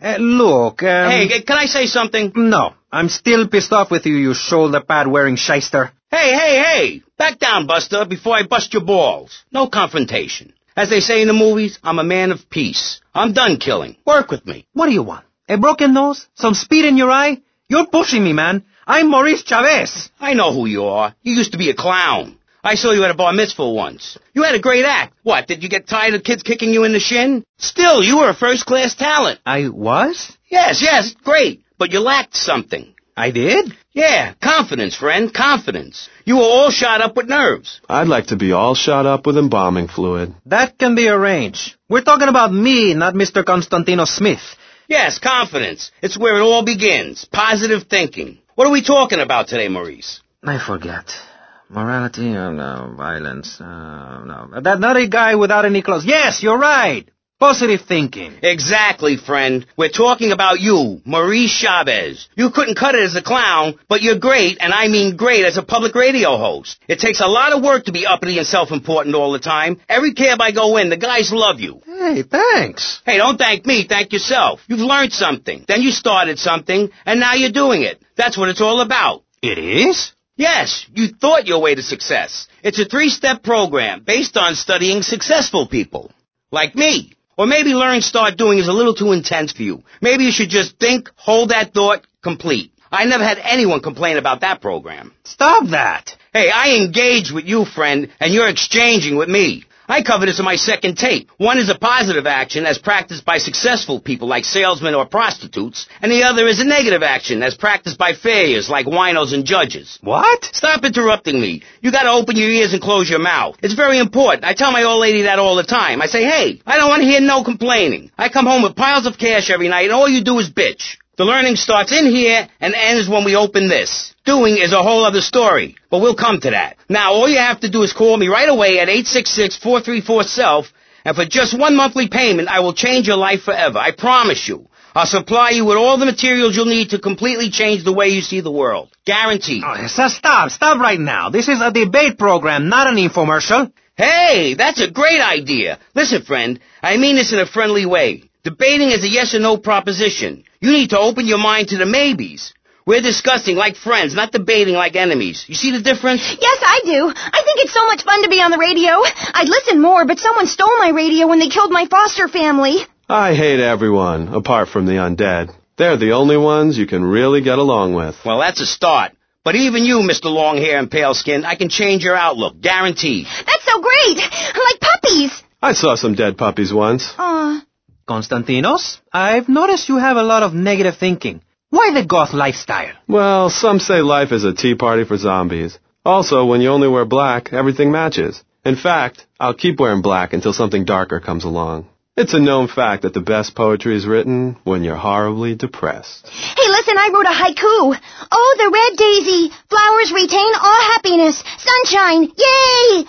Look, Hey, can I say something? No, I'm still pissed off with you, you shoulder-pad-wearing shyster. Hey! Back down, Buster, before I bust your balls. No confrontation. As they say in the movies, I'm a man of peace. I'm done killing. Work with me. What do you want? A broken nose? Some speed in your eye? You're pushing me, man. I'm Maurice Chavez. I know who you are. You used to be a clown. I saw you at a bar mitzvah once. You had a great act. What, did you get tired of kids kicking you in the shin? Still, you were a first-class talent. I was? Yes, great. But you lacked something. I did? Yeah, confidence, friend, confidence. You were all shot up with nerves. I'd like to be all shot up with embalming fluid. That can be arranged. We're talking about me, not Mr. Constantino Smith. Yes, confidence. It's where it all begins. Positive thinking. What are we talking about today, Maurice? I forget. Morality? No. Violence? No. That nutty guy without any clothes. Yes, you're right. Positive thinking. Exactly, friend. We're talking about you, Maurice Chavez. You couldn't cut it as a clown, but you're great, and I mean great, as a public radio host. It takes a lot of work to be uppity and self-important all the time. Every cab I go in, the guys love you. Hey, thanks. Hey, don't thank me, thank yourself. You've learned something. Then you started something, and now you're doing it. That's what it's all about. It is? Yes, you thought your way to success. It's a 3-step program based on studying successful people. Like me. Or maybe learn start doing is a little too intense for you. Maybe you should just think, hold that thought, complete. I never had anyone complain about that program. Stop that. Hey, I engage with you, friend, and you're exchanging with me. I cover this in my second tape. One is a positive action as practiced by successful people like salesmen or prostitutes, and the other is a negative action as practiced by failures like winos and judges. What? Stop interrupting me. You gotta open your ears and close your mouth. It's very important. I tell my old lady that all the time. I say, hey, I don't want to hear no complaining. I come home with piles of cash every night, and all you do is bitch. The learning starts in here and ends when we open this. Doing is a whole other story, but we'll come to that. Now, all you have to do is call me right away at 866-434-SELF, and for just one monthly payment, I will change your life forever. I promise you. I'll supply you with all the materials you'll need to completely change the way you see the world. Guaranteed. Oh, so stop right now. This is a debate program, not an infomercial. Hey, that's a great idea. Listen, friend, I mean this in a friendly way. Debating is a yes or no proposition. You need to open your mind to the maybes. We're discussing like friends, not debating like enemies. You see the difference? Yes, I do. I think it's so much fun to be on the radio. I'd listen more, but someone stole my radio when they killed my foster family. I hate everyone, apart from the undead. They're the only ones you can really get along with. Well, that's a start. But even you, Mr. Long Hair and Pale Skin, I can change your outlook. Guaranteed. That's so great. Like puppies. I saw some dead puppies once. Aw. Konstantinos, I've noticed you have a lot of negative thinking. Why the goth lifestyle? Well, some say life is a tea party for zombies. Also, when you only wear black, everything matches. In fact, I'll keep wearing black until something darker comes along. It's a known fact that the best poetry is written when you're horribly depressed. Hey, listen, I wrote a haiku. Oh, the red daisy, flowers retain all happiness. Sunshine, yay,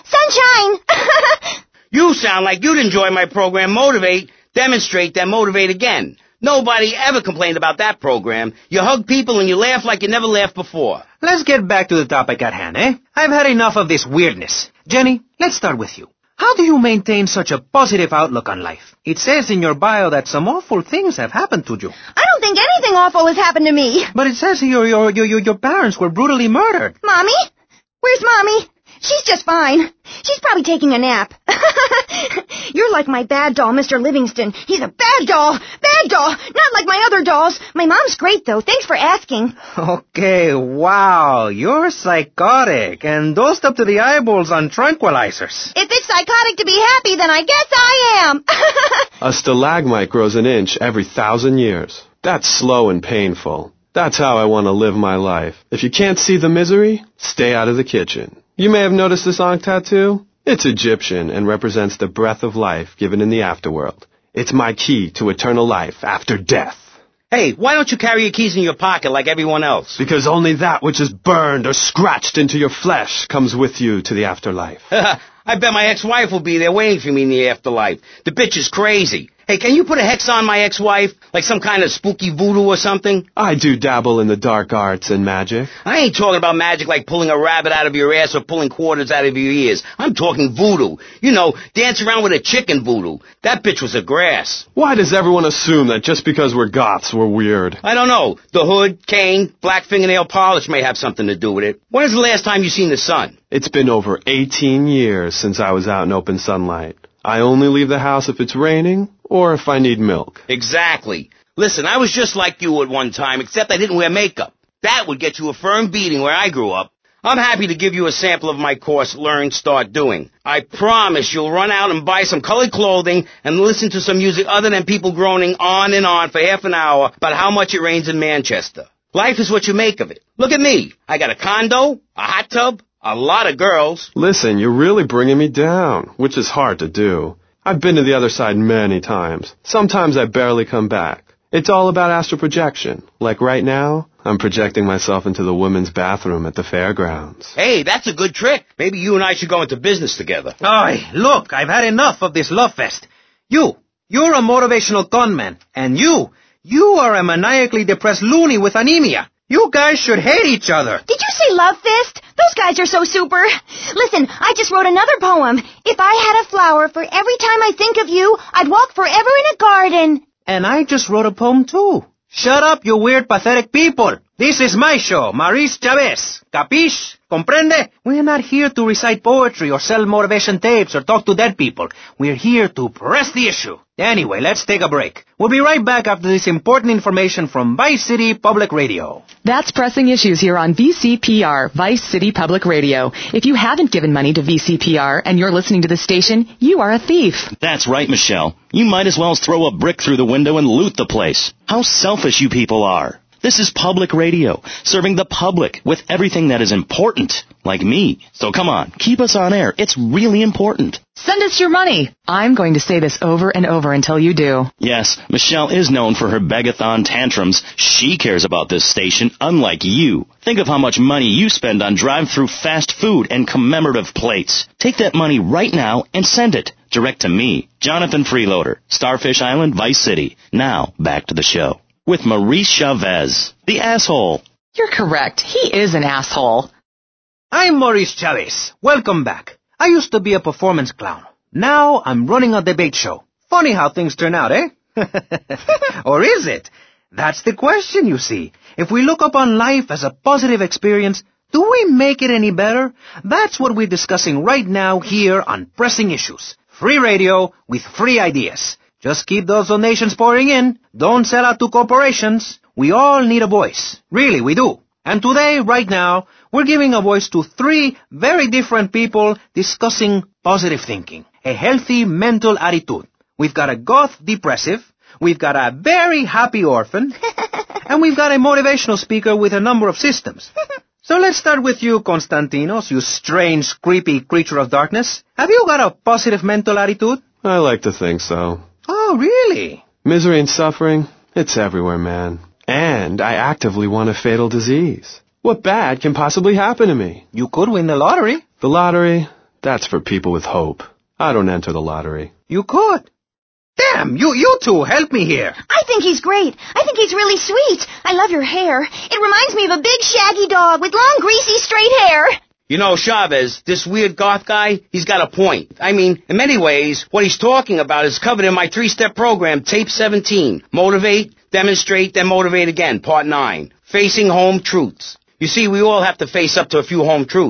sunshine. You sound like you'd enjoy my program Motivate, Demonstrate, then Motivate Again. Nobody ever complained about that program. You hug people and you laugh like you never laughed before. Let's get back to the topic at hand, eh? I've had enough of this weirdness. Jenny, let's start with you. How do you maintain such a positive outlook on life? It says in your bio that some awful things have happened to you. I don't think anything awful has happened to me. But it says your parents were brutally murdered. Mommy? Where's Mommy? She's just fine. She's probably taking a nap. You're like my bad doll, Mr. Livingston. He's a bad doll. Bad doll. Not like my other dolls. My mom's great, though. Thanks for asking. Okay, wow, you're psychotic and dosed up to the eyeballs on tranquilizers. If it's psychotic to be happy, then I guess I am. A stalagmite grows an inch every 1,000 years. That's slow and painful. That's how I want to live my life. If you can't see the misery, stay out of the kitchen. You may have noticed this Ankh tattoo. It's Egyptian and represents the breath of life given in the afterworld. It's my key to eternal life after death. Hey, why don't you carry your keys in your pocket like everyone else? Because only that which is burned or scratched into your flesh comes with you to the afterlife. I bet my ex-wife will be there waiting for me in the afterlife. The bitch is crazy. Hey, can you put a hex on my ex-wife? Like some kind of spooky voodoo or something? I do dabble in the dark arts and magic. I ain't talking about magic like pulling a rabbit out of your ass or pulling quarters out of your ears. I'm talking voodoo. You know, dance around with a chicken voodoo. That bitch was a grass. Why does everyone assume that just because we're goths, we're weird? I don't know. The hood, cane, black fingernail polish may have something to do with it. When is the last time you seen the sun? It's been over 18 years since I was out in open sunlight. I only leave the house if it's raining or if I need milk. Exactly. Listen, I was just like you at one time, except I didn't wear makeup. That would get you a firm beating where I grew up. I'm happy to give you a sample of my course, Learn, Start Doing. I promise you'll run out and buy some colored clothing and listen to some music other than people groaning on and on for half an hour about how much it rains in Manchester. Life is what you make of it. Look at me. I got a condo, a hot tub, a lot of girls. Listen, you're really bringing me down, which is hard to do. I've been to the other side many times. Sometimes I barely come back. It's all about astral projection. Like right now, I'm projecting myself into the women's bathroom at the fairgrounds. Hey, that's a good trick. Maybe you and I should go into business together. Oi, look, I've had enough of this love fest. You're a motivational conman, and you are a maniacally depressed loony with anemia. You guys should hate each other. Did you say love fist? Those guys are so super. Listen, I just wrote another poem. If I had a flower for every time I think of you, I'd walk forever in a garden. And I just wrote a poem too. Shut up, you weird, pathetic people. This is my show, Maurice Chavez. Capiche? Comprende? We're not here to recite poetry or sell motivation tapes or talk to dead people. We're here to press the issue. Anyway, let's take a break. We'll be right back after this important information from Vice City Public Radio. That's Pressing Issues here on VCPR, Vice City Public Radio. If you haven't given money to VCPR and you're listening to the station, you are a thief. That's right, Michelle. You might as well throw a brick through the window and loot the place. How selfish you people are. This is public radio, serving the public with everything that is important, like me. So come on, keep us on air. It's really important. Send us your money. I'm going to say this over and over until you do. Yes, Michelle is known for her begathon tantrums. She cares about this station, unlike you. Think of how much money you spend on drive-through fast food and commemorative plates. Take that money right now and send it direct to me, Jonathan Freeloader, Starfish Island, Vice City. Now, back to the show. With Maurice Chavez, the asshole. You're correct. He is an asshole. I'm Maurice Chavez. Welcome back. I used to be a performance clown. Now I'm running a debate show. Funny how things turn out, eh? Or is it? That's the question, you see. If we look upon life as a positive experience, do we make it any better? That's what we're discussing right now here on Pressing Issues. Free radio with free ideas. Just keep those donations pouring in. Don't sell out to corporations. We all need a voice. Really, we do. And today, right now, we're giving a voice to 3 very different people discussing positive thinking, a healthy mental attitude. We've got a goth depressive, we've got a very happy orphan, and we've got a motivational speaker with a number of systems. So let's start with you, Konstantinos, you strange, creepy creature of darkness. Have you got a positive mental attitude? I like to think so. Oh, really? Misery and suffering, it's everywhere, man. And I actively want a fatal disease. What bad can possibly happen to me? You could win the lottery. The lottery, that's for people with hope. I don't enter the lottery. You could. Damn, you two, help me here. I think he's great. I think he's really sweet. I love your hair. It reminds me of a big shaggy dog with long, greasy, straight hair. You know, Chavez, this weird goth guy, he's got a point. I mean, in many ways, what he's talking about is covered in my 3-step program, Tape 17. Motivate, demonstrate, then motivate again, Part 9. Facing home truths. You see, we all have to face up to a few home truths.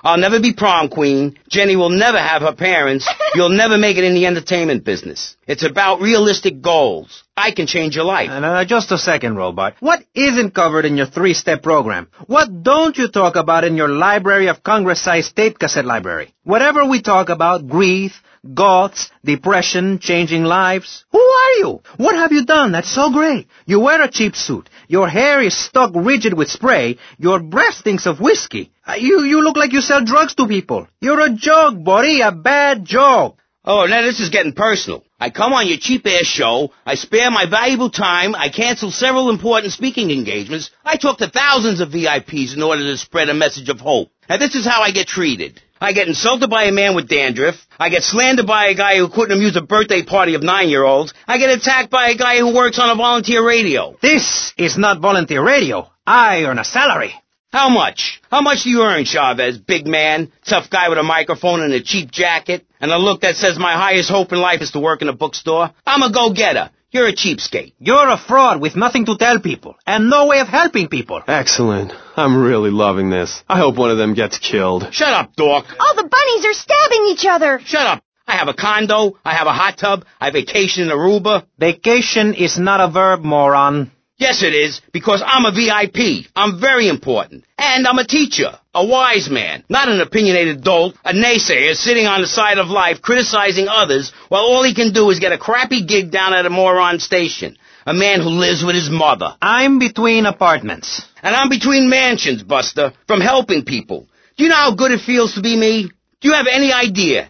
I'll never be prom queen. Jenny will never have her parents. You'll never make it in the entertainment business. It's about realistic goals. I can change your life. Just a second, Robot. What isn't covered in your 3-step program? What don't you talk about in your Library of Congress-sized tape cassette library? Whatever we talk about, grief, goths, depression, changing lives. Who are you? What have you done that's so great? You wear a cheap suit. Your hair is stuck rigid with spray. Your breath stinks of whiskey. You look like you sell drugs to people. You're a joke, buddy, a bad joke. Oh, now this is getting personal. I come on your cheap-ass show, I spare my valuable time, I cancel several important speaking engagements, I talk to thousands of VIPs in order to spread a message of hope. And this is how I get treated. I get insulted by a man with dandruff, I get slandered by a guy who couldn't amuse a birthday party of 9-year-olds, I get attacked by a guy who works on a volunteer radio. This is not volunteer radio. I earn a salary. How much? How much do you earn, Chavez, big man, tough guy with a microphone and a cheap jacket, and a look that says my highest hope in life is to work in a bookstore? I'm a go-getter. You're a cheapskate. You're a fraud with nothing to tell people, and no way of helping people. Excellent. I'm really loving this. I hope one of them gets killed. Shut up, dork. All the bunnies are stabbing each other. Shut up. I have a condo, I have a hot tub, I vacation in Aruba. Vacation is not a verb, moron. Yes, it is, because I'm a VIP. I'm very important. And I'm a teacher, a wise man, not an opinionated dolt, a naysayer sitting on the side of life criticizing others while all he can do is get a crappy gig down at a moron station. A man who lives with his mother. I'm between apartments. And I'm between mansions, Buster, from helping people. Do you know how good it feels to be me? Do you have any idea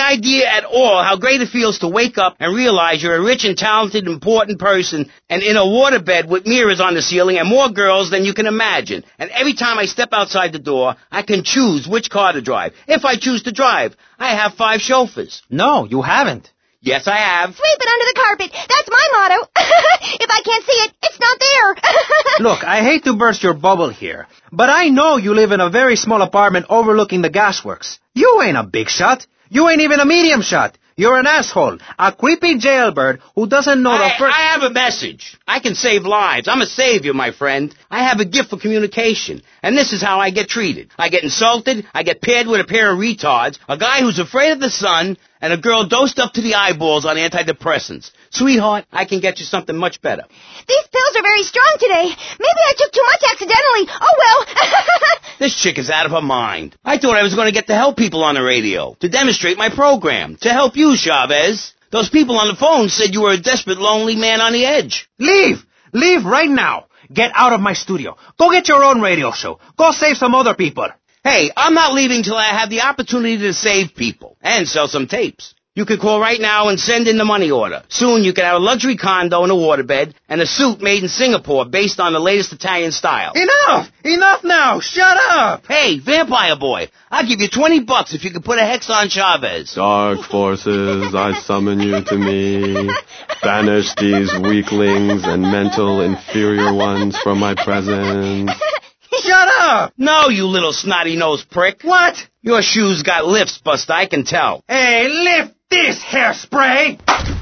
at all how great it feels to wake up and realize you're a rich and talented, important person and in a waterbed with mirrors on the ceiling and more girls than you can imagine? And every time I step outside the door, I can choose which car to drive. If I choose to drive, I have 5 chauffeurs. No, you haven't. Yes, I have. Sweep it under the carpet. That's my motto. If I can't see it, it's not there. Look, I hate to burst your bubble here, but I know you live in a very small apartment overlooking the gasworks. You ain't a big shot. You ain't even a medium shot. You're an asshole, a creepy jailbird who doesn't know the first... I have a message. I can save lives. I'm a savior, my friend. I have a gift for communication, and this is how I get treated. I get insulted, I get paired with a pair of retards, a guy who's afraid of the sun, and a girl dosed up to the eyeballs on antidepressants. Sweetheart, I can get you something much better. These pills are very strong today. Maybe I took too much accidentally. Oh, well. This chick is out of her mind. I thought I was going to get to help people on the radio, to demonstrate my program, to help you, Chavez. Those people on the phone said you were a desperate, lonely man on the edge. Leave! Leave right now! Get out of my studio. Go get your own radio show. Go save some other people. Hey, I'm not leaving till I have the opportunity to save people and sell some tapes. You can call right now and send in the money order. Soon you can have a luxury condo and a waterbed and a suit made in Singapore based on the latest Italian style. Enough! Enough now! Shut up! Hey, Vampire Boy, I'll give you $20 if you can put a hex on Chavez. Dark forces, I summon you to me. Banish these weaklings and mental inferior ones from my presence. Shut up! No, you little snotty-nosed prick. What? Your shoes got lifts, Buster, I can tell. Hey, lift this hairspray!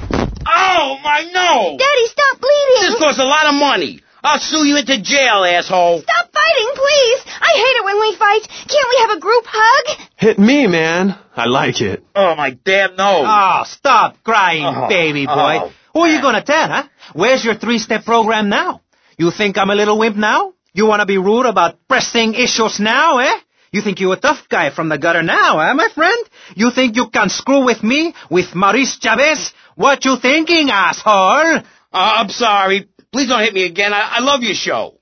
Oh, my nose! Daddy, stop bleeding. This costs a lot of money. I'll sue you into jail, asshole. Stop fighting, please. I hate it when we fight. Can't we have a group hug? Hit me, man. I like it. Oh, my damn nose. Oh, stop crying, baby boy. Who are you gonna tell, huh? Where's your 3-step program now? You think I'm a little wimp now? You wanna be rude about pressing issues now, eh? You think you're a tough guy from the gutter now, eh, my friend? You think you can screw with me, with Maurice Chavez? What you thinking, asshole? I'm sorry. Please don't hit me again. I love your show.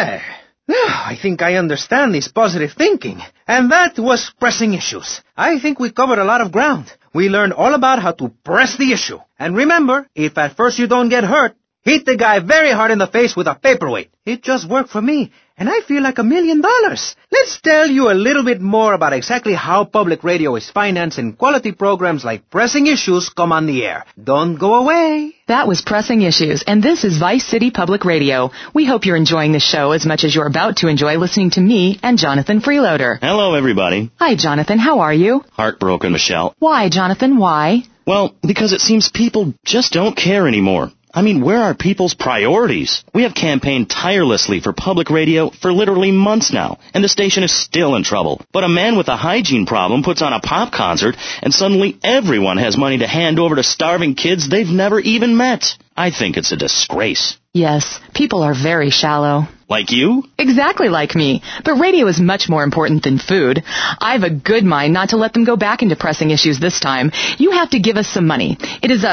I think I understand this positive thinking. And that was pressing issues. I think we covered a lot of ground. We learned all about how to press the issue. And remember, if at first you don't get hurt, hit the guy very hard in the face with a paperweight. It just worked for me, and I feel like $1 million. Let's tell you a little bit more about exactly how public radio is financed and quality programs like Pressing Issues come on the air. Don't go away. That was Pressing Issues, and this is Vice City Public Radio. We hope you're enjoying the show as much as you're about to enjoy listening to me and Jonathan Freeloader. Hello, everybody. Hi, Jonathan. How are you? Heartbroken, Michelle. Why, Jonathan? Why? Well, because it seems people just don't care anymore. I mean, where are people's priorities? We have campaigned tirelessly for public radio for literally months now, and the station is still in trouble. But a man with a hygiene problem puts on a pop concert, and suddenly everyone has money to hand over to starving kids they've never even met. I think it's a disgrace. Yes, people are very shallow. Like you? Exactly like me. But radio is much more important than food. I have a good mind not to let them go back into pressing issues this time. You have to give us some money. It's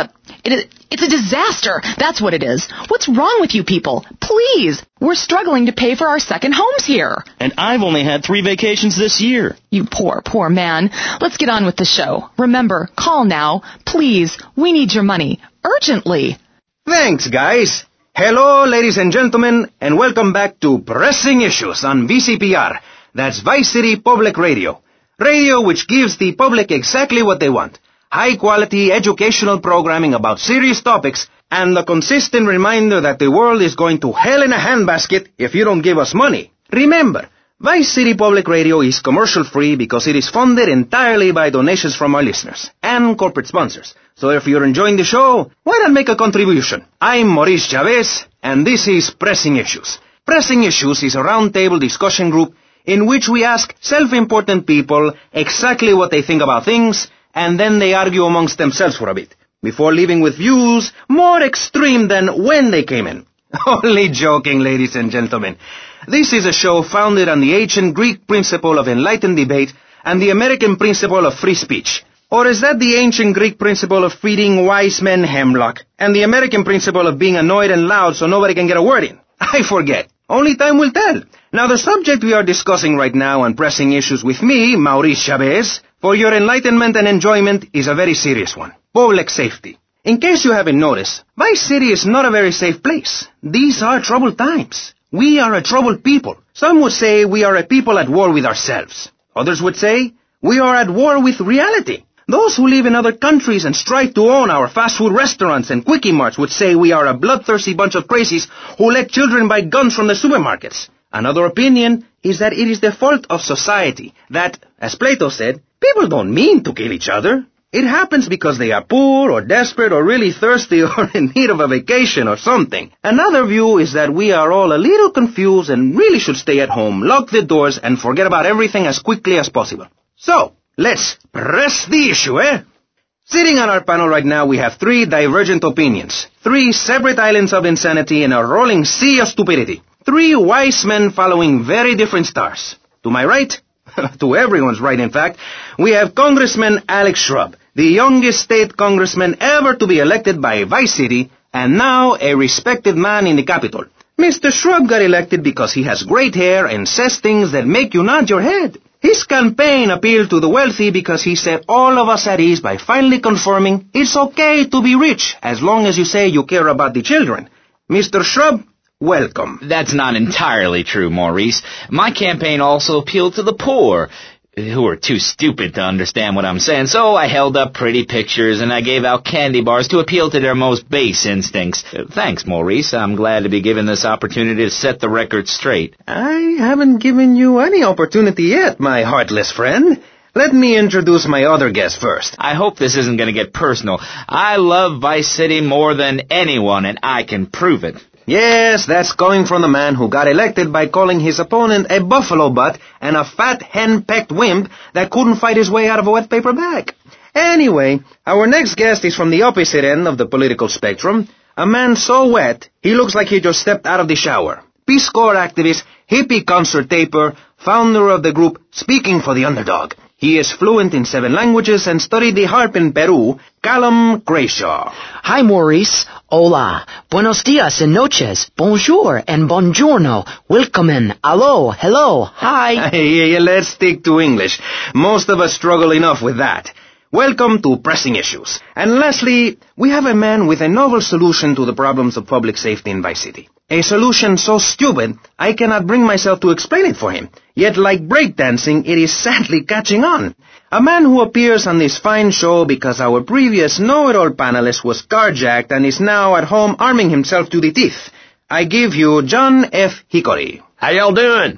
a disaster. That's what it is. What's wrong with you people? Please. We're struggling to pay for our second homes here. And I've only had 3 vacations this year. You poor, poor man. Let's get on with the show. Remember, call now. Please. We need your money. Urgently. Thanks, guys. Hello, ladies and gentlemen, and welcome back to Pressing Issues on VCPR. That's Vice City Public Radio. Radio which gives the public exactly what they want. High-quality educational programming about serious topics, and a consistent reminder that the world is going to hell in a handbasket if you don't give us money. Remember, Vice City Public Radio is commercial-free because it is funded entirely by donations from our listeners and corporate sponsors. So if you're enjoying the show, why not make a contribution? I'm Maurice Chavez, and this is Pressing Issues. Pressing Issues is a roundtable discussion group in which we ask self-important people exactly what they think about things, and then they argue amongst themselves for a bit, before leaving with views more extreme than when they came in. Only joking, ladies and gentlemen. This is a show founded on the ancient Greek principle of enlightened debate and the American principle of free speech. Or is that the ancient Greek principle of feeding wise men hemlock, and the American principle of being annoyed and loud so nobody can get a word in? I forget. Only time will tell. Now, the subject we are discussing right now on Pressing Issues with me, Maurice Chavez, for your enlightenment and enjoyment, is a very serious one. Public safety. In case you haven't noticed, Vice City is not a very safe place. These are troubled times. We are a troubled people. Some would say we are a people at war with ourselves. Others would say we are at war with reality. Those who live in other countries and strive to own our fast food restaurants and quickie marts would say we are a bloodthirsty bunch of crazies who let children buy guns from the supermarkets. Another opinion is that it is the fault of society, that, as Plato said, people don't mean to kill each other. It happens because they are poor or desperate or really thirsty or in need of a vacation or something. Another view is that we are all a little confused and really should stay at home, lock the doors, and forget about everything as quickly as possible. So, let's press the issue, eh? Sitting on our panel right now, we have 3 divergent opinions, 3 separate islands of insanity in a rolling sea of stupidity, 3 wise men following very different stars. To my right, to everyone's right in fact, we have Congressman Alex Shrub, the youngest state congressman ever to be elected by Vice City, and now a respected man in the Capitol. Mr. Shrub got elected because he has great hair and says things that make you nod your head. His campaign appealed to the wealthy because he set all of us at ease by finally confirming it's okay to be rich as long as you say you care about the children. Mr. Shrub, welcome. That's not entirely true, Maurice. My campaign also appealed to the poor, who are too stupid to understand what I'm saying, so I held up pretty pictures and I gave out candy bars to appeal to their most base instincts. Thanks, Maurice. I'm glad to be given this opportunity to set the record straight. I haven't given you any opportunity yet, my heartless friend. Let me introduce my other guest first. I hope this isn't going to get personal. I love Vice City more than anyone, and I can prove it. Yes, that's coming from the man who got elected by calling his opponent a buffalo butt and a fat hen-pecked wimp that couldn't fight his way out of a wet paper bag. Anyway, our next guest is from the opposite end of the political spectrum, a man so wet he looks like he just stepped out of the shower. Peace Corps activist, hippie concert taper, founder of the group Speaking for the Underdog. He is fluent in 7 languages and studied the harp in Peru, Callum Grayshaw. Hi, Maurice. Hola. Buenos dias and noches. Bonjour and buongiorno. Willkommen. Allo. Hello. Hi. Let's stick to English. Most of us struggle enough with that. Welcome to Pressing Issues. And lastly, we have a man with a novel solution to the problems of public safety in Vice City. A solution so stupid, I cannot bring myself to explain it for him. Yet like breakdancing, it is sadly catching on. A man who appears on this fine show because our previous know-it-all panelist was carjacked and is now at home arming himself to the teeth. I give you John F. Hickory. How y'all doing?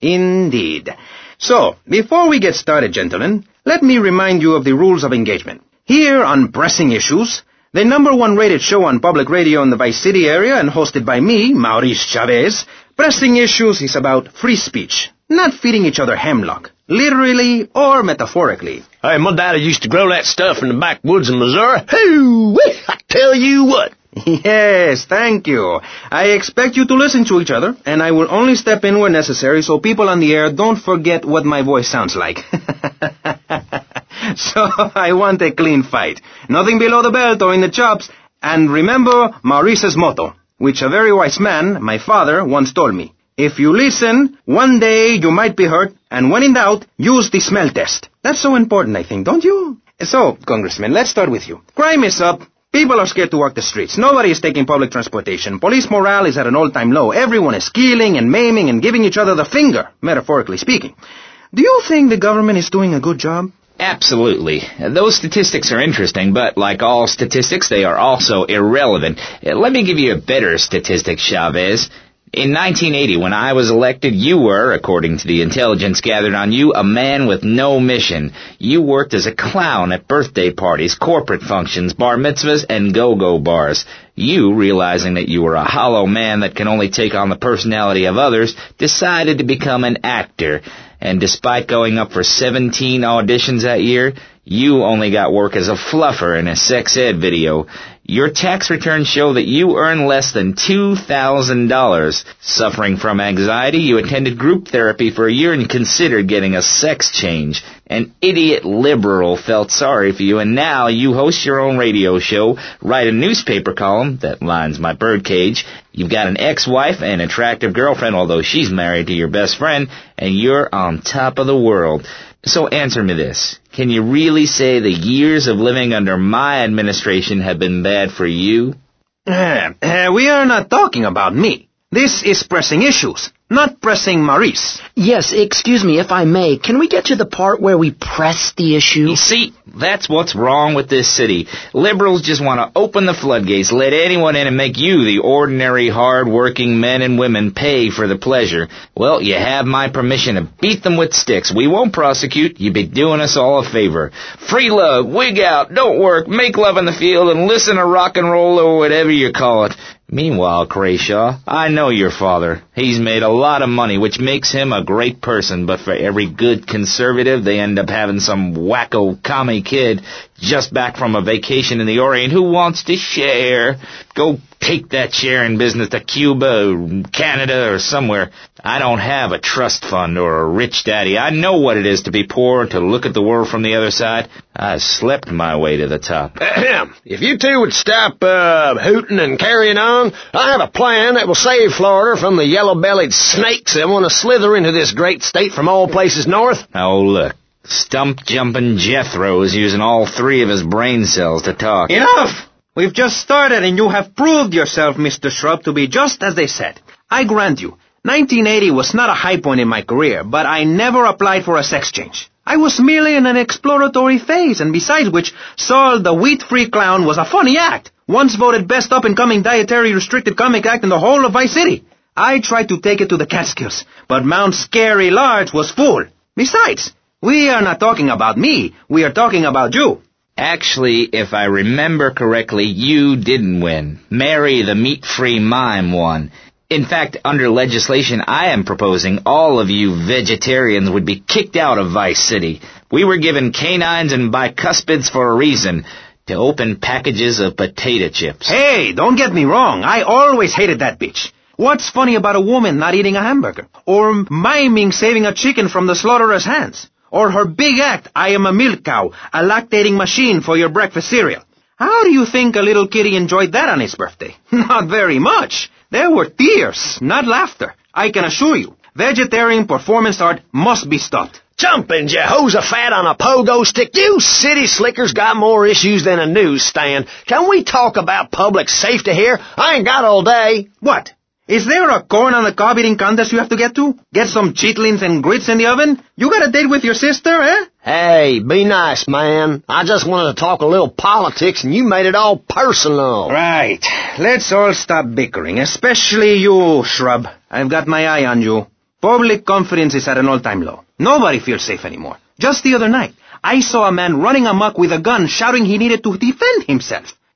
Indeed. So, before we get started, gentlemen, let me remind you of the rules of engagement. Here on Pressing Issues, The #1 rated show on public radio in the Vice City area and hosted by me, Maurice Chavez. Pressing Issues is about free speech, not feeding each other hemlock, literally or metaphorically. Hey, my daddy used to grow that stuff in the backwoods of Missouri. Hoo-wee! I tell you what. Yes, thank you. I expect you to listen to each other, and I will only step in where necessary so people on the air don't forget what my voice sounds like. So I want a clean fight. Nothing below the belt or in the chops. And remember Maurice's motto, which a very wise man, my father, once told me. If you listen, one day you might be hurt, and when in doubt, use the smell test. That's so important, I think, don't you? So, Congressman, let's start with you. Crime is up. People are scared to walk the streets. Nobody is taking public transportation. Police morale is at an all-time low. Everyone is killing and maiming and giving each other the finger, metaphorically speaking. Do you think the government is doing a good job? Absolutely. Those statistics are interesting, but like all statistics, they are also irrelevant. Let me give you a better statistic, Chavez. In 1980, when I was elected, you were, according to the intelligence gathered on you, a man with no mission. You worked as a clown at birthday parties, corporate functions, bar mitzvahs, and go-go bars. You, realizing that you were a hollow man that can only take on the personality of others, decided to become an actor. And despite going up for 17 auditions that year, you only got work as a fluffer in a sex ed video. Your tax returns show that you earn less than $2,000. Suffering from anxiety, you attended group therapy for a year and considered getting a sex change. An idiot liberal felt sorry for you, and now you host your own radio show, write a newspaper column that lines my birdcage. You've got an ex-wife and attractive girlfriend, although she's married to your best friend, and you're on top of the world. So answer me this. Can you really say the years of living under my administration have been bad for you? We are not talking about me. This is Pressing Issues, not Pressing Maurice. Yes, excuse me, if I may. Can we get to the part where we press the issue? You see, that's what's wrong with this city. Liberals just want to open the floodgates, let anyone in and make you, the ordinary, hard-working men and women, pay for the pleasure. Well, you have my permission to beat them with sticks. We won't prosecute. You'd be doing us all a favor. Free love, wig out, don't work, make love in the field, and listen to rock and roll or whatever you call it. Meanwhile, Crashaw, I know your father. He's made a lot of money, which makes him a great person, but for every good conservative, they end up having some wacko commie kid just back from a vacation in the Orient who wants to share. Go take that sharing business to Cuba or Canada or somewhere. I don't have a trust fund or a rich daddy. I know what it is to be poor and to look at the world from the other side. I slept my way to the top. If you two would stop hooting and carrying on, I have a plan that will save Florida from the yellow-bellied snakes that want to slither into this great state from all places north. Oh, look. Stump-jumping Jethro is using all 3 of his brain cells to talk. Enough! We've just started and you have proved yourself, Mr. Shrub, to be just as they said. I grant you, 1980 was not a high point in my career, but I never applied for a sex change. I was merely in an exploratory phase, and besides which, Saul the wheat-free clown was a funny act, once voted best up-and-coming dietary restricted comic act in the whole of Vice City. I tried to take it to the Catskills, but Mount Scary Large was full. Besides, we are not talking about me, we are talking about you. Actually, if I remember correctly, you didn't win. Mary the meat-free mime won. In fact, under legislation I am proposing, all of you vegetarians would be kicked out of Vice City. We were given canines and bicuspids for a reason, to open packages of potato chips. Hey, don't get me wrong, I always hated that bitch. What's funny about a woman not eating a hamburger? Or miming saving a chicken from the slaughteurer's hands? Or her big act, I am a milk cow, a lactating machine for your breakfast cereal. How do you think a little kitty enjoyed that on his birthday? Not very much. There were tears, not laughter. I can assure you, vegetarian performance art must be stopped. Jumping Jehoshaphat on a pogo stick. You city slickers got more issues than a newsstand. Can we talk about public safety here? I ain't got all day. What? Is there a corn on the cob eating contest you have to get to? Get some chitlins and grits in the oven? You got a date with your sister, eh? Hey, be nice, man. I just wanted to talk a little politics and you made it all personal. Right. Let's all stop bickering, especially you, Shrub. I've got my eye on you. Public confidence is at an all-time low. Nobody feels safe anymore. Just the other night, I saw a man running amok with a gun shouting he needed to defend himself.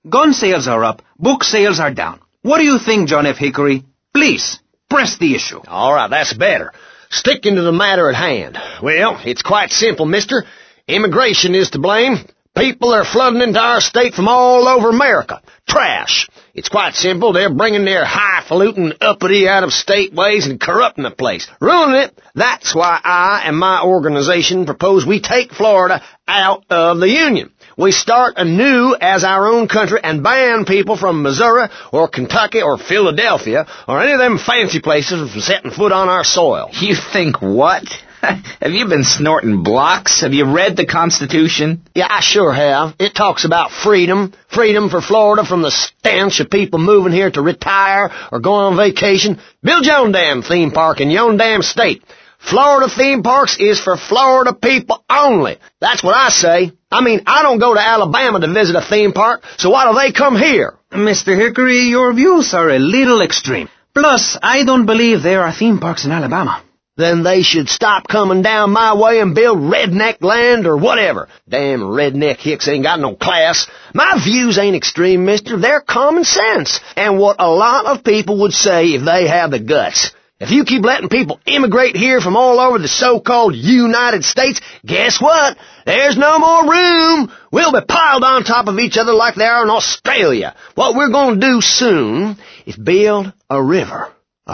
Gun sales are up, book sales are down. What do you think, John F. Hickory? Please, press the issue. All right, that's better. Sticking to the matter at hand. Well, it's quite simple, mister. Immigration is to blame. People are flooding into our state from all over America. Trash. It's quite simple. They're bringing their highfalutin, uppity, out-of-state ways and corrupting the place. Ruining it. That's why I and my organization propose we take Florida out of the Union. We start anew as our own country and ban people from Missouri or Kentucky or Philadelphia or any of them fancy places from setting foot on our soil. You think what? Have you been snorting blocks? Have you read the Constitution? Yeah, I sure have. It talks about freedom. Freedom for Florida from the stench of people moving here to retire or go on vacation. Build your own damn theme park in your own damn state. Florida theme parks is for Florida people only. That's what I say. I mean, I don't go to Alabama to visit a theme park, so why do they come here? Mr. Hickory, your views are a little extreme. Plus, I don't believe there are theme parks in Alabama. Then they should stop coming down my way and build redneck land or whatever. Damn redneck hicks ain't got no class. My views ain't extreme, mister. They're common sense. And what a lot of people would say if they have the guts. If you keep letting people immigrate here from all over the so-called United States, guess what? There's no more room. We'll be piled on top of each other like they are in Australia. What we're going to do soon is build a river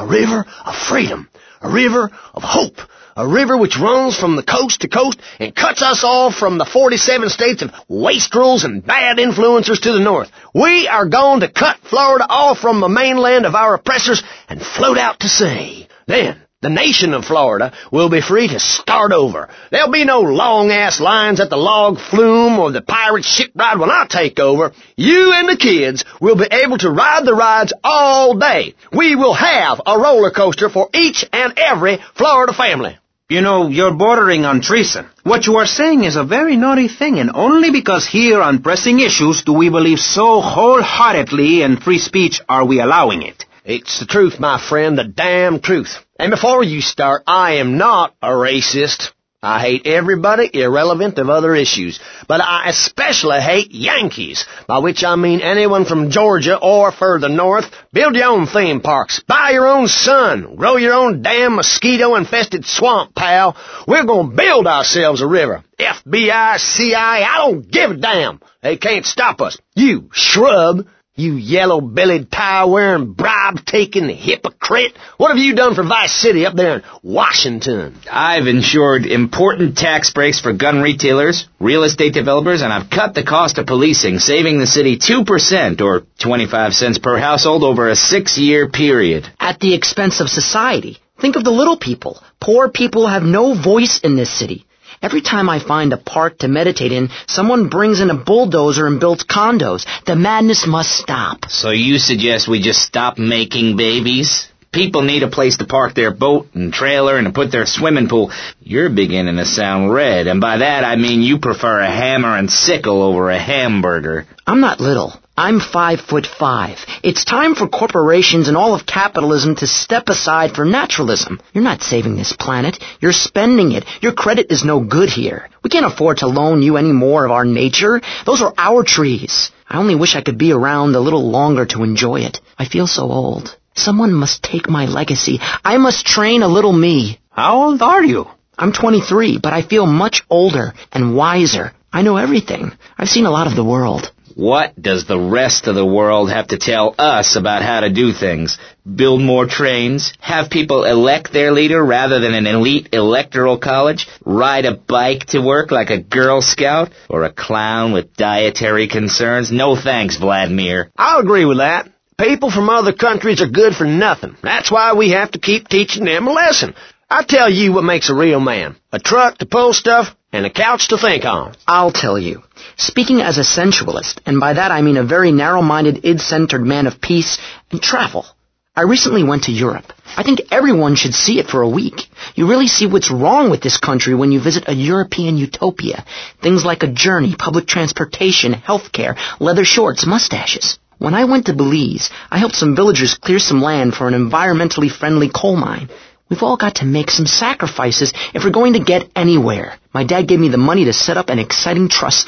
of freedom. A river of hope. A river which runs from the coast to coast and cuts us off from the 47 states of wastrels and bad influencers to the north. We are going to cut Florida off from the mainland of our oppressors and float out to sea. Then, the nation of Florida will be free to start over. There'll be no long-ass lines at the log flume or the pirate shipwright when I take over. You and the kids will be able to ride the rides all day. We will have a roller coaster for each and every Florida family. You know, you're bordering on treason. What you are saying is a very naughty thing, and only because here on Pressing Issues do we believe so wholeheartedly in free speech are we allowing it. It's the truth, my friend, the damn truth. And before you start, I am not a racist. I hate everybody irrelevant of other issues. But I especially hate Yankees, by which I mean anyone from Georgia or further north. Build your own theme parks. Buy your own sun. Grow your own damn mosquito-infested swamp, pal. We're going to build ourselves a river. FBI, CIA, I don't give a damn. They can't stop us. You shrub. You yellow-bellied, tie-wearing, bribe-taking hypocrite. What have you done for Vice City up there in Washington? I've ensured important tax breaks for gun retailers, real estate developers, and I've cut the cost of policing, saving the city 2% or 25 cents per household over a 6-year period. At the expense of society. Think of the little people. Poor people have no voice in this city. Every time I find a park to meditate in, someone brings in a bulldozer and builds condos. The madness must stop. So you suggest we just stop making babies? People need a place to park their boat and trailer and to put their swimming pool. You're beginning to sound red, and by that I mean you prefer a hammer and sickle over a hamburger. I'm not little. I'm 5'5". It's time for corporations and all of capitalism to step aside for naturalism. You're not saving this planet. You're spending it. Your credit is no good here. We can't afford to loan you any more of our nature. Those are our trees. I only wish I could be around a little longer to enjoy it. I feel so old. Someone must take my legacy. I must train a little me. How old are you? I'm 23, but I feel much older and wiser. I know everything. I've seen a lot of the world. What does the rest of the world have to tell us about how to do things? Build more trains? Have people elect their leader rather than an elite electoral college? Ride a bike to work like a Girl Scout? Or a clown with dietary concerns? No thanks, Vladimir. I'll agree with that. People from other countries are good for nothing. That's why we have to keep teaching them a lesson. I tell you what makes a real man. A truck to pull stuff and a couch to think on. I'll tell you. Speaking as a sensualist, and by that I mean a very narrow-minded, id-centered man of peace and travel. I recently went to Europe. I think everyone should see it for a week. You really see what's wrong with this country when you visit a European utopia. Things like a journey, public transportation, healthcare, leather shorts, mustaches. When I went to Belize, I helped some villagers clear some land for an environmentally friendly coal mine. We've all got to make some sacrifices if we're going to get anywhere. My dad gave me the money to set up an exciting trust there.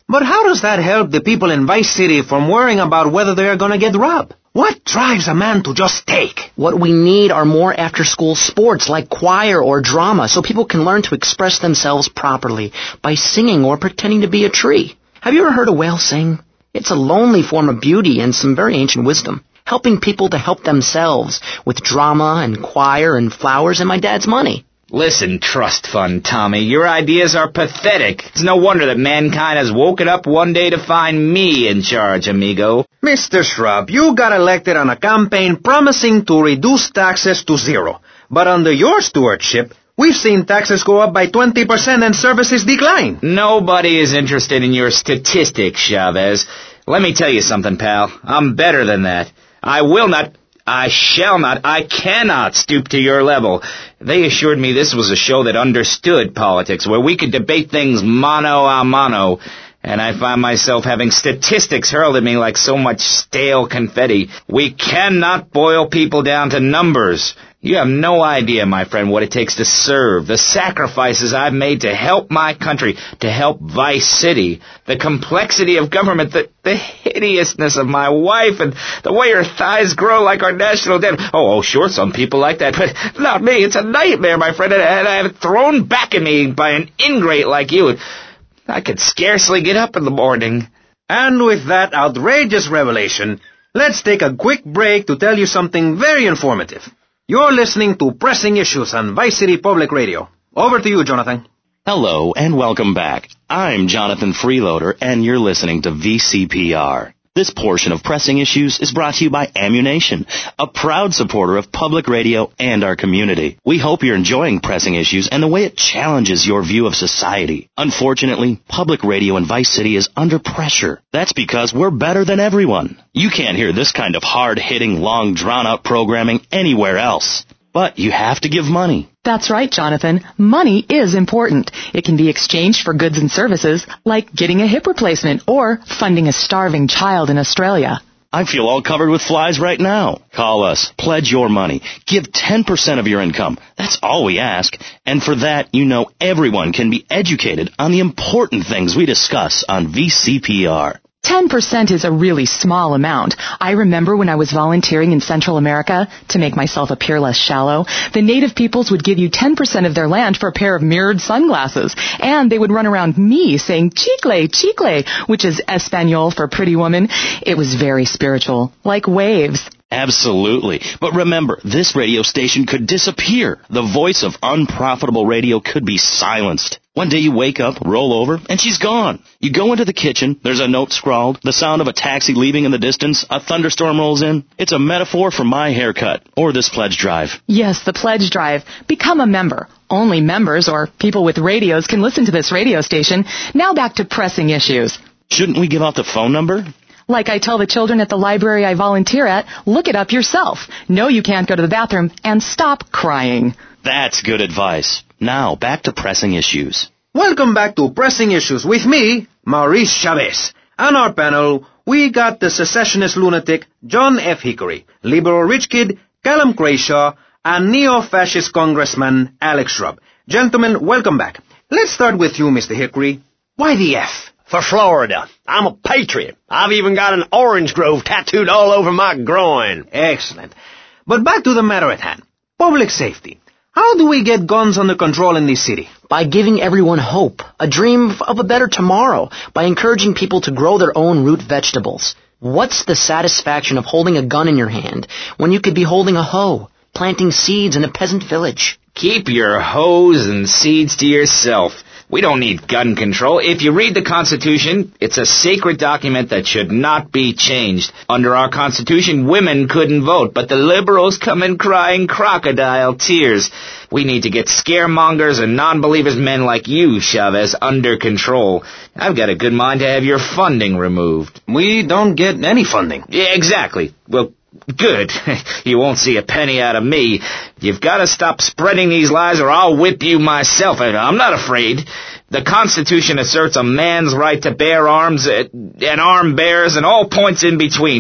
But how does that help the people in Vice City from worrying about whether they are going to get robbed? What drives a man to just take? What we need are more after-school sports like choir or drama so people can learn to express themselves properly by singing or pretending to be a tree. Have you ever heard a whale sing? It's a lonely form of beauty and some very ancient wisdom, helping people to help themselves with drama and choir and flowers and my dad's money. Listen, trust fund Tommy, your ideas are pathetic. It's no wonder that mankind has woken up one day to find me in charge, amigo. Mr. Shrub, you got elected on a campaign promising to reduce taxes to zero. But under your stewardship, we've seen taxes go up by 20% and services decline. Nobody is interested in your statistics, Chavez. Let me tell you something, pal. I'm better than that. I shall not, I cannot stoop to your level. They assured me this was a show that understood politics, where we could debate things mano a mano, and I find myself having statistics hurled at me like so much stale confetti. We cannot boil people down to numbers. You have no idea, my friend, what it takes to serve, the sacrifices I've made to help my country, to help Vice City, the complexity of government, the hideousness of my wife, and the way her thighs grow like our national debt. Oh, sure, some people like that, but not me. It's a nightmare, my friend, and I have it thrown back at me by an ingrate like you. I could scarcely get up in the morning. And with that outrageous revelation, let's take a quick break to tell you something very informative. You're listening to Pressing Issues on Vice City Public Radio. Over to you, Jonathan. Hello, and welcome back. I'm Jonathan Freeloader, and you're listening to VCPR. This portion of Pressing Issues is brought to you by Ammunation, a proud supporter of public radio and our community. We hope you're enjoying Pressing Issues and the way it challenges your view of society. Unfortunately, public radio in Vice City is under pressure. That's because we're better than everyone. You can't hear this kind of hard-hitting, long, drawn-out programming anywhere else. But you have to give money. That's right, Jonathan. Money is important. It can be exchanged for goods and services, like getting a hip replacement or funding a starving child in Australia. I feel all covered with flies right now. Call us. Pledge your money. Give 10% of your income. That's all we ask. And for that, you know everyone can be educated on the important things we discuss on VCPR. 10% is a really small amount. I remember when I was volunteering in Central America, to make myself appear less shallow, the native peoples would give you 10% of their land for a pair of mirrored sunglasses. And they would run around me saying, chicle, chicle, which is Espanol for pretty woman. It was very spiritual, like waves. Absolutely. But remember, this radio station could disappear. The voice of unprofitable radio could be silenced. One day you wake up, roll over, and she's gone. You go into the kitchen, there's a note scrawled, the sound of a taxi leaving in the distance, a thunderstorm rolls in. It's a metaphor for my haircut, or this pledge drive. Yes, the pledge drive. Become a member. Only members, or people with radios, can listen to this radio station. Now back to Pressing Issues. Shouldn't we give out the phone number? Like I tell the children at the library I volunteer at, look it up yourself. No, you can't go to the bathroom, and stop crying. That's good advice. Now, back to Pressing Issues. Welcome back to Pressing Issues with me, Maurice Chavez. On our panel, we got the secessionist lunatic John F. Hickory, liberal rich kid Callum Crenshaw, and neo-fascist Congressman Alex Shrub. Gentlemen, welcome back. Let's start with you, Mr. Hickory. Why the F? For Florida. I'm a patriot. I've even got an orange grove tattooed all over my groin. Excellent. But back to the matter at hand. Public safety. How do we get guns under control in this city? By giving everyone hope, a dream of a better tomorrow, by encouraging people to grow their own root vegetables. What's the satisfaction of holding a gun in your hand when you could be holding a hoe, planting seeds in a peasant village? Keep your hoes and seeds to yourself. We don't need gun control. If you read the Constitution, it's a sacred document that should not be changed. Under our Constitution, women couldn't vote, but the liberals come in crying crocodile tears. We need to get scaremongers and non-believers, men like you, Chavez, under control. I've got a good mind to have your funding removed. We don't get any funding. Yeah, exactly. Well, good. You won't see a penny out of me. You've got to stop spreading these lies or I'll whip you myself. I'm not afraid. The Constitution asserts a man's right to bear arms and arm bearers and all points in between.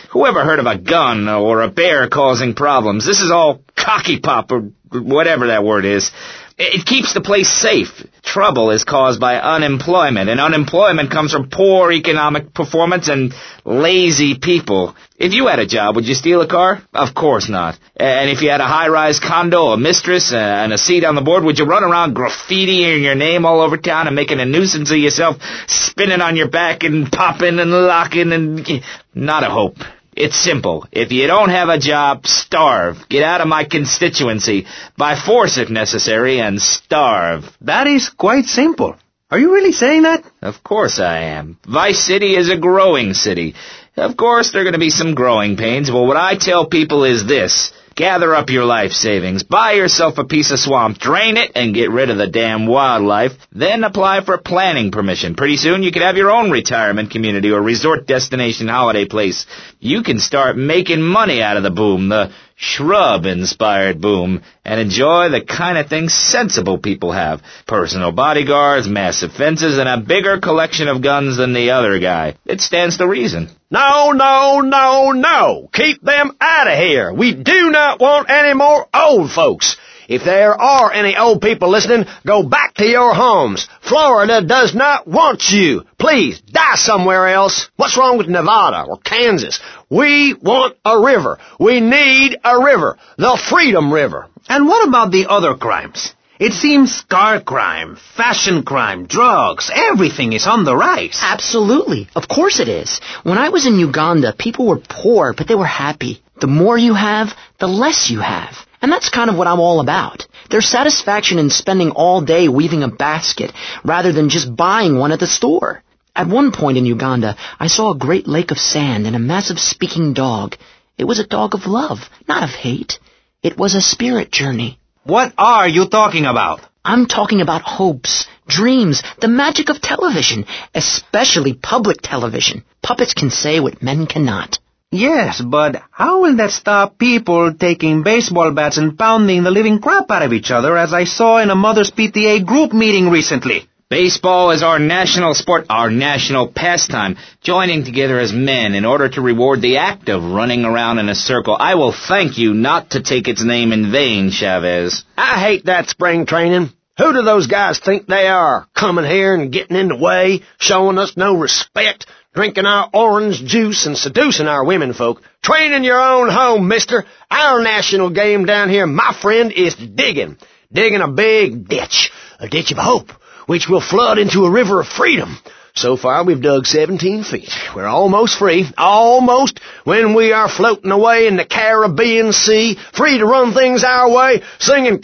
Who ever heard of a gun or a bear causing problems? This is all cocky pop or whatever that word is. It keeps the place safe. Trouble is caused by unemployment, and unemployment comes from poor economic performance and lazy people. If you had a job, would you steal a car? Of course not. And if you had a high-rise condo, a mistress, and a seat on the board, would you run around graffitiing your name all over town and making a nuisance of yourself, spinning on your back and popping and locking and... Not a hope. It's simple. If you don't have a job, starve. Get out of my constituency. By force if necessary, and starve. That is quite simple. Are you really saying that? Of course I am. Vice City is a growing city. Of course there are going to be some growing pains, but what I tell people is this. Gather up your life savings, buy yourself a piece of swamp, drain it, and get rid of the damn wildlife. Then apply for planning permission. Pretty soon you could have your own retirement community or resort destination holiday place. You can start making money out of the boom, the shrub-inspired boom, and enjoy the kind of things sensible people have. Personal bodyguards, massive fences, and a bigger collection of guns than the other guy. It stands to reason. No, no, no, no. Keep them out of here. We do not want any more old folks. If there are any old people listening, go back to your homes. Florida does not want you. Please, die somewhere else. What's wrong with Nevada or Kansas? We want a river. We need a river. The Freedom River. And what about the other crimes? It seems car crime, fashion crime, drugs, everything is on the rise. Absolutely. Of course it is. When I was in Uganda, people were poor, but they were happy. The more you have, the less you have. And that's kind of what I'm all about. There's satisfaction in spending all day weaving a basket rather than just buying one at the store. At one point in Uganda, I saw a great lake of sand and a massive speaking dog. It was a dog of love, not of hate. It was a spirit journey. What are you talking about? I'm talking about hopes, dreams, the magic of television, especially public television. Puppets can say what men cannot. Yes, but how will that stop people taking baseball bats and pounding the living crap out of each other, as I saw in a Mother's PTA group meeting recently? Baseball is our national sport, our national pastime, joining together as men in order to reward the act of running around in a circle. I will thank you not to take its name in vain, Chavez. I hate that spring training. Who do those guys think they are, coming here and getting in the way, showing us no respect, drinking our orange juice and seducing our women folk? Train in your own home, mister. Our national game down here, my friend, is digging. Digging a big ditch, a ditch of hope, which will flood into a river of freedom. So far, we've dug 17 feet. We're almost free. Almost. When we are floating away in the Caribbean Sea, free to run things our way, singing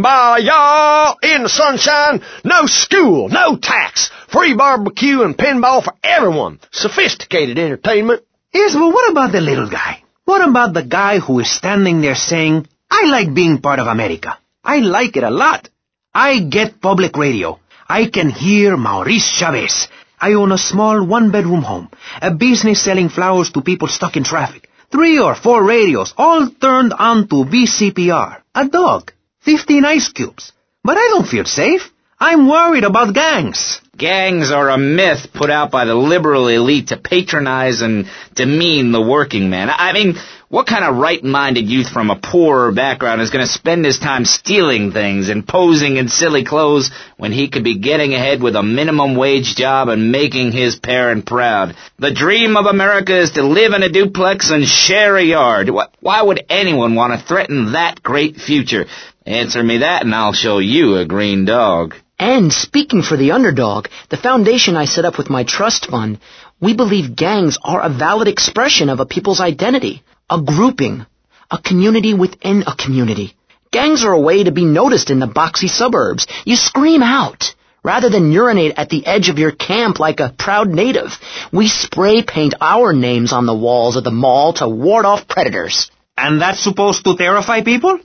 Kumbaya in the sunshine. No school, no tax. Free barbecue and pinball for everyone. Sophisticated entertainment. Yes, but what about the little guy? What about the guy who is standing there saying, I like being part of America. I like it a lot. I get public radio. I can hear Maurice Chavez. I own a small one-bedroom home, a business selling flowers to people stuck in traffic, 3 or 4 radios, all turned on to VCPR, a dog, 15 ice cubes. But I don't feel safe. I'm worried about gangs. Gangs are a myth put out by the liberal elite to patronize and demean the working man. I mean, what kind of right-minded youth from a poorer background is going to spend his time stealing things and posing in silly clothes when he could be getting ahead with a minimum wage job and making his parent proud? The dream of America is to live in a duplex and share a yard. Why would anyone want to threaten that great future? Answer me that and I'll show you a green dog. And speaking for the underdog, the foundation I set up with my trust fund, we believe gangs are a valid expression of a people's identity, a grouping, a community within a community. Gangs are a way to be noticed in the boxy suburbs. You scream out. Rather than urinate at the edge of your camp like a proud native, we spray paint our names on the walls of the mall to ward off predators. And that's supposed to terrify people?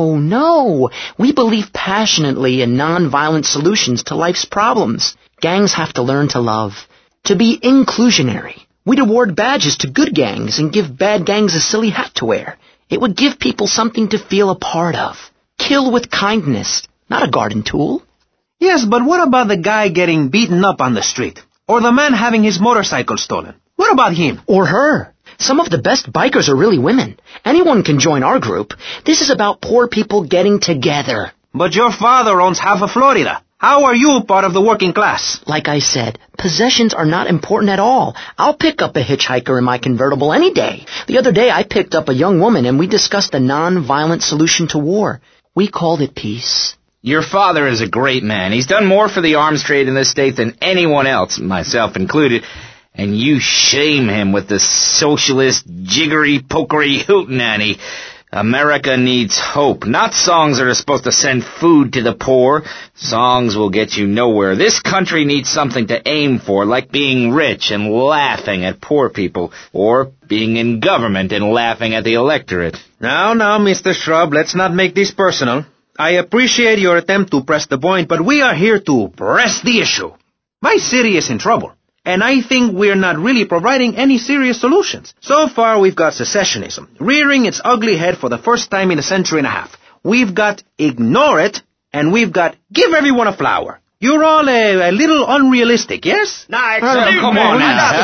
No. We believe passionately in non-violent solutions to life's problems. Gangs have to learn to love, to be inclusionary. We'd award badges to good gangs and give bad gangs a silly hat to wear. It would give people something to feel a part of. Kill with kindness, not a garden tool. Yes, but what about the guy getting beaten up on the street? Or the man having his motorcycle stolen? What about him? Or her. Some of the best bikers are really women. Anyone can join our group. This is about poor people getting together. But your father owns half of Florida. How are you part of the working class? Like I said, possessions are not important at all. I'll pick up a hitchhiker in my convertible any day. The other day I picked up a young woman and we discussed a non-violent solution to war. We called it peace. Your father is a great man. He's done more for the arms trade in this state than anyone else, myself included. And you shame him with the socialist, jiggery-pokery hootenanny. America needs hope, not songs that are supposed to send food to the poor. Songs will get you nowhere. This country needs something to aim for, like being rich and laughing at poor people, or being in government and laughing at the electorate. Now, Mr. Shrub, let's not make this personal. I appreciate your attempt to press the point, but we are here to press the issue. My city is in trouble. And I think we're not really providing any serious solutions. So far, we've got secessionism, rearing its ugly head for the first time in a century and a half. We've got ignore it, and we've got give everyone a flower. You're all a little unrealistic, yes? Nah, come on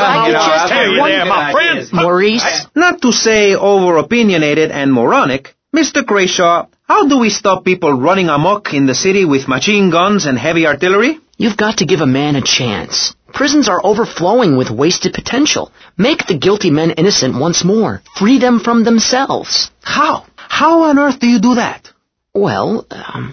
now. my friend. Maurice? Not to say over-opinionated and moronic, Mr. Crashaw, how do we stop people running amok in the city with machine guns and heavy artillery? You've got to give a man a chance. Prisons are overflowing with wasted potential. Make the guilty men innocent once more. Free them from themselves. How? How on earth do you do that? Well,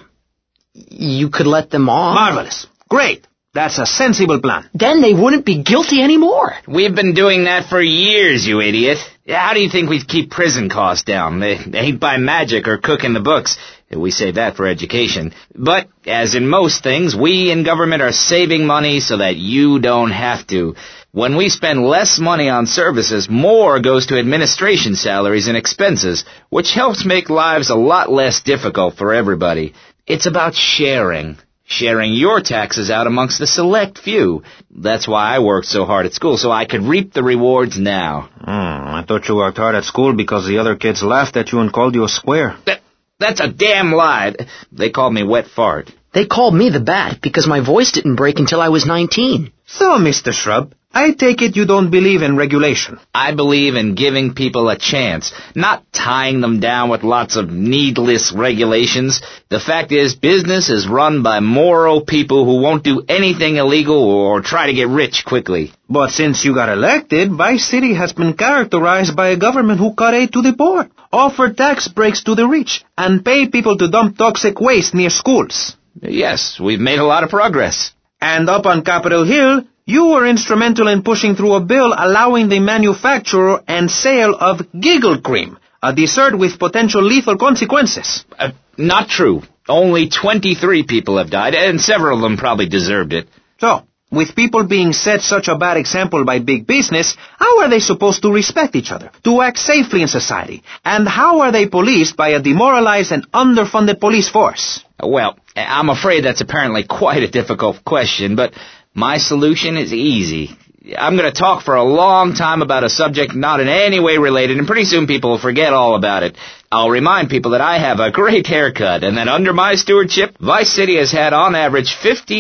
you could let them off. Marvelous. Great. That's a sensible plan. Then they wouldn't be guilty anymore. We've been doing that for years, you idiot. How do you think we keep prison costs down? They ain't by magic or cooking the books. We save that for education. But, as in most things, we in government are saving money so that you don't have to. When we spend less money on services, more goes to administration salaries and expenses, which helps make lives a lot less difficult for everybody. It's about sharing. Sharing your taxes out amongst the select few. That's why I worked so hard at school, so I could reap the rewards now. I thought you worked hard at school because the other kids laughed at you and called you a square. That's a damn lie. They called me wet fart. They called me the Bat because my voice didn't break until I was 19. So, Mr. Shrub, I take it you don't believe in regulation. I believe in giving people a chance, not tying them down with lots of needless regulations. The fact is, business is run by moral people who won't do anything illegal or try to get rich quickly. But since you got elected, Vice City has been characterized by a government who cut aid to the poor, offer tax breaks to the rich, and pay people to dump toxic waste near schools. Yes, we've made a lot of progress. And up on Capitol Hill, you were instrumental in pushing through a bill allowing the manufacture and sale of Giggle Cream, a dessert with potential lethal consequences. Not true. Only 23 people have died, and several of them probably deserved it. So, with people being set such a bad example by big business, how are they supposed to respect each other, to act safely in society? And how are they policed by a demoralized and underfunded police force? Well, I'm afraid that's apparently quite a difficult question, but my solution is easy. I'm going to talk for a long time about a subject not in any way related, and pretty soon people will forget all about it. I'll remind people that I have a great haircut, and that under my stewardship, Vice City has had on average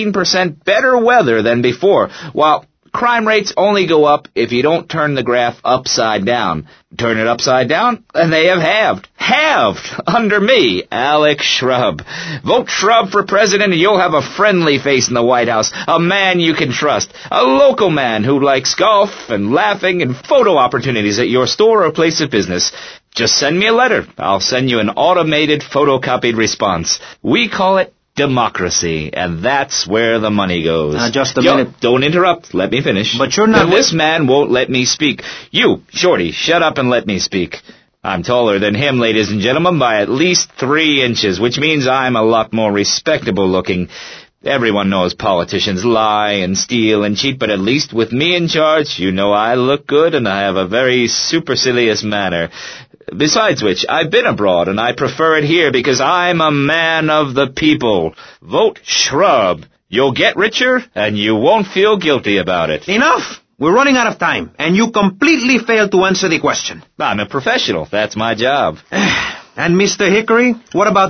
15% better weather than before, while crime rates only go up if you don't turn the graph upside down. Turn it upside down, and they have halved. Halved! Under me, Alex Shrub. Vote Shrub for president and you'll have a friendly face in the White House. A man you can trust. A local man who likes golf and laughing and photo opportunities at your store or place of business. Just send me a letter. I'll send you an automated photocopied response. We call it democracy, and that's where the money goes. Just a minute. Don't interrupt. Let me finish. But you're not... This man won't let me speak. You, Shorty, shut up and let me speak. I'm taller than him, ladies and gentlemen, by at least 3 inches, which means I'm a lot more respectable looking. Everyone knows politicians lie and steal and cheat, but at least with me in charge, you know I look good and I have a very supercilious manner. Besides which, I've been abroad, and I prefer it here because I'm a man of the people. Vote Shrub. You'll get richer, and you won't feel guilty about it. Enough! We're running out of time, and you completely failed to answer the question. I'm a professional. That's my job. And Mr. Hickory, what about you?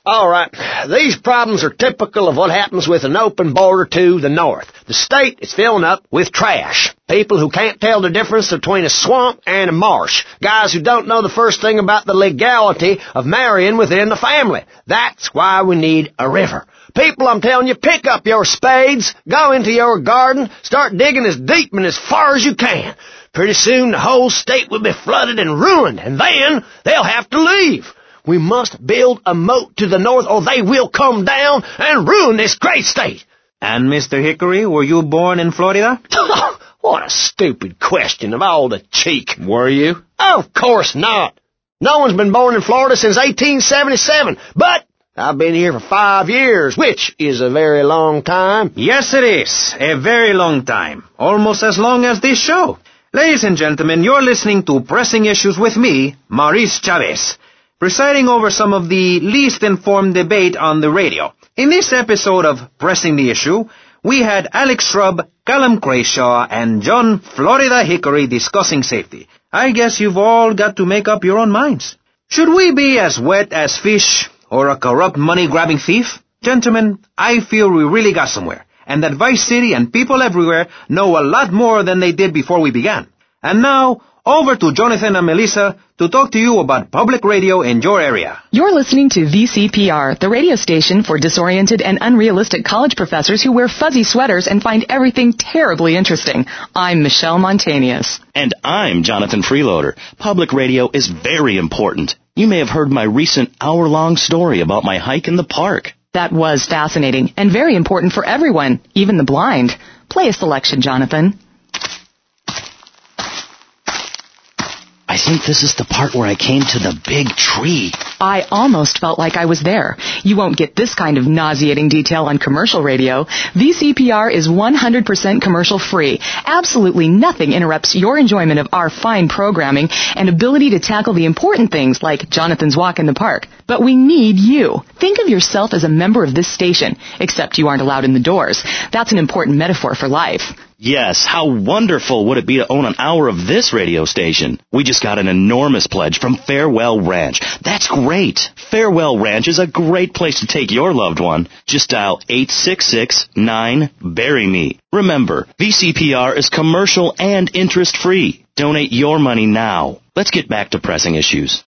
All right, these problems are typical of what happens with an open border to the north. The state is filling up with trash. People who can't tell the difference between a swamp and a marsh. Guys who don't know the first thing about the legality of marrying within the family. That's why we need a river. People, I'm telling you, pick up your spades, go into your garden, start digging as deep and as far as you can. Pretty soon the whole state will be flooded and ruined, and then they'll have to leave. We must build a moat to the north, or they will come down and ruin this great state. And, Mr. Hickory, were you born in Florida? What a stupid question of all the cheek. Were you? Of course not. No one's been born in Florida since 1877, but I've been here for 5 years, which is a very long time. Yes, it is. A very long time. Almost as long as this show. Ladies and gentlemen, you're listening to Pressing Issues with me, Maurice Chavez, presiding over some of the least informed debate on the radio. In this episode of Pressing the Issue, we had Alex Shrub, Callum Crayshaw, and John Florida Hickory discussing safety. I guess you've all got to make up your own minds. Should we be as wet as fish or a corrupt money-grabbing thief? Gentlemen, I feel we really got somewhere, and that Vice City and people everywhere know a lot more than they did before we began. And now, over to Jonathan and Melissa to talk to you about public radio in your area. You're listening to VCPR, the radio station for disoriented and unrealistic college professors who wear fuzzy sweaters and find everything terribly interesting. I'm Michelle Montañez. And I'm Jonathan Freeloader. Public radio is very important. You may have heard my recent hour-long story about my hike in the park. That was fascinating and very important for everyone, even the blind. Play a selection, Jonathan. I think this is the part where I came to the big tree. I almost felt like I was there. You won't get this kind of nauseating detail on commercial radio. VCPR is 100% commercial-free. Absolutely nothing interrupts your enjoyment of our fine programming and ability to tackle the important things like Jonathan's walk in the park. But we need you. Think of yourself as a member of this station, except you aren't allowed in the doors. That's an important metaphor for life. Yes, how wonderful would it be to own an hour of this radio station? We just got an enormous pledge from Farewell Ranch. That's great. Farewell Ranch is a great place to take your loved one. Just dial 866-9-BURY-ME. Remember, VCPR is commercial and interest-free. Donate your money now. Let's get back to pressing issues.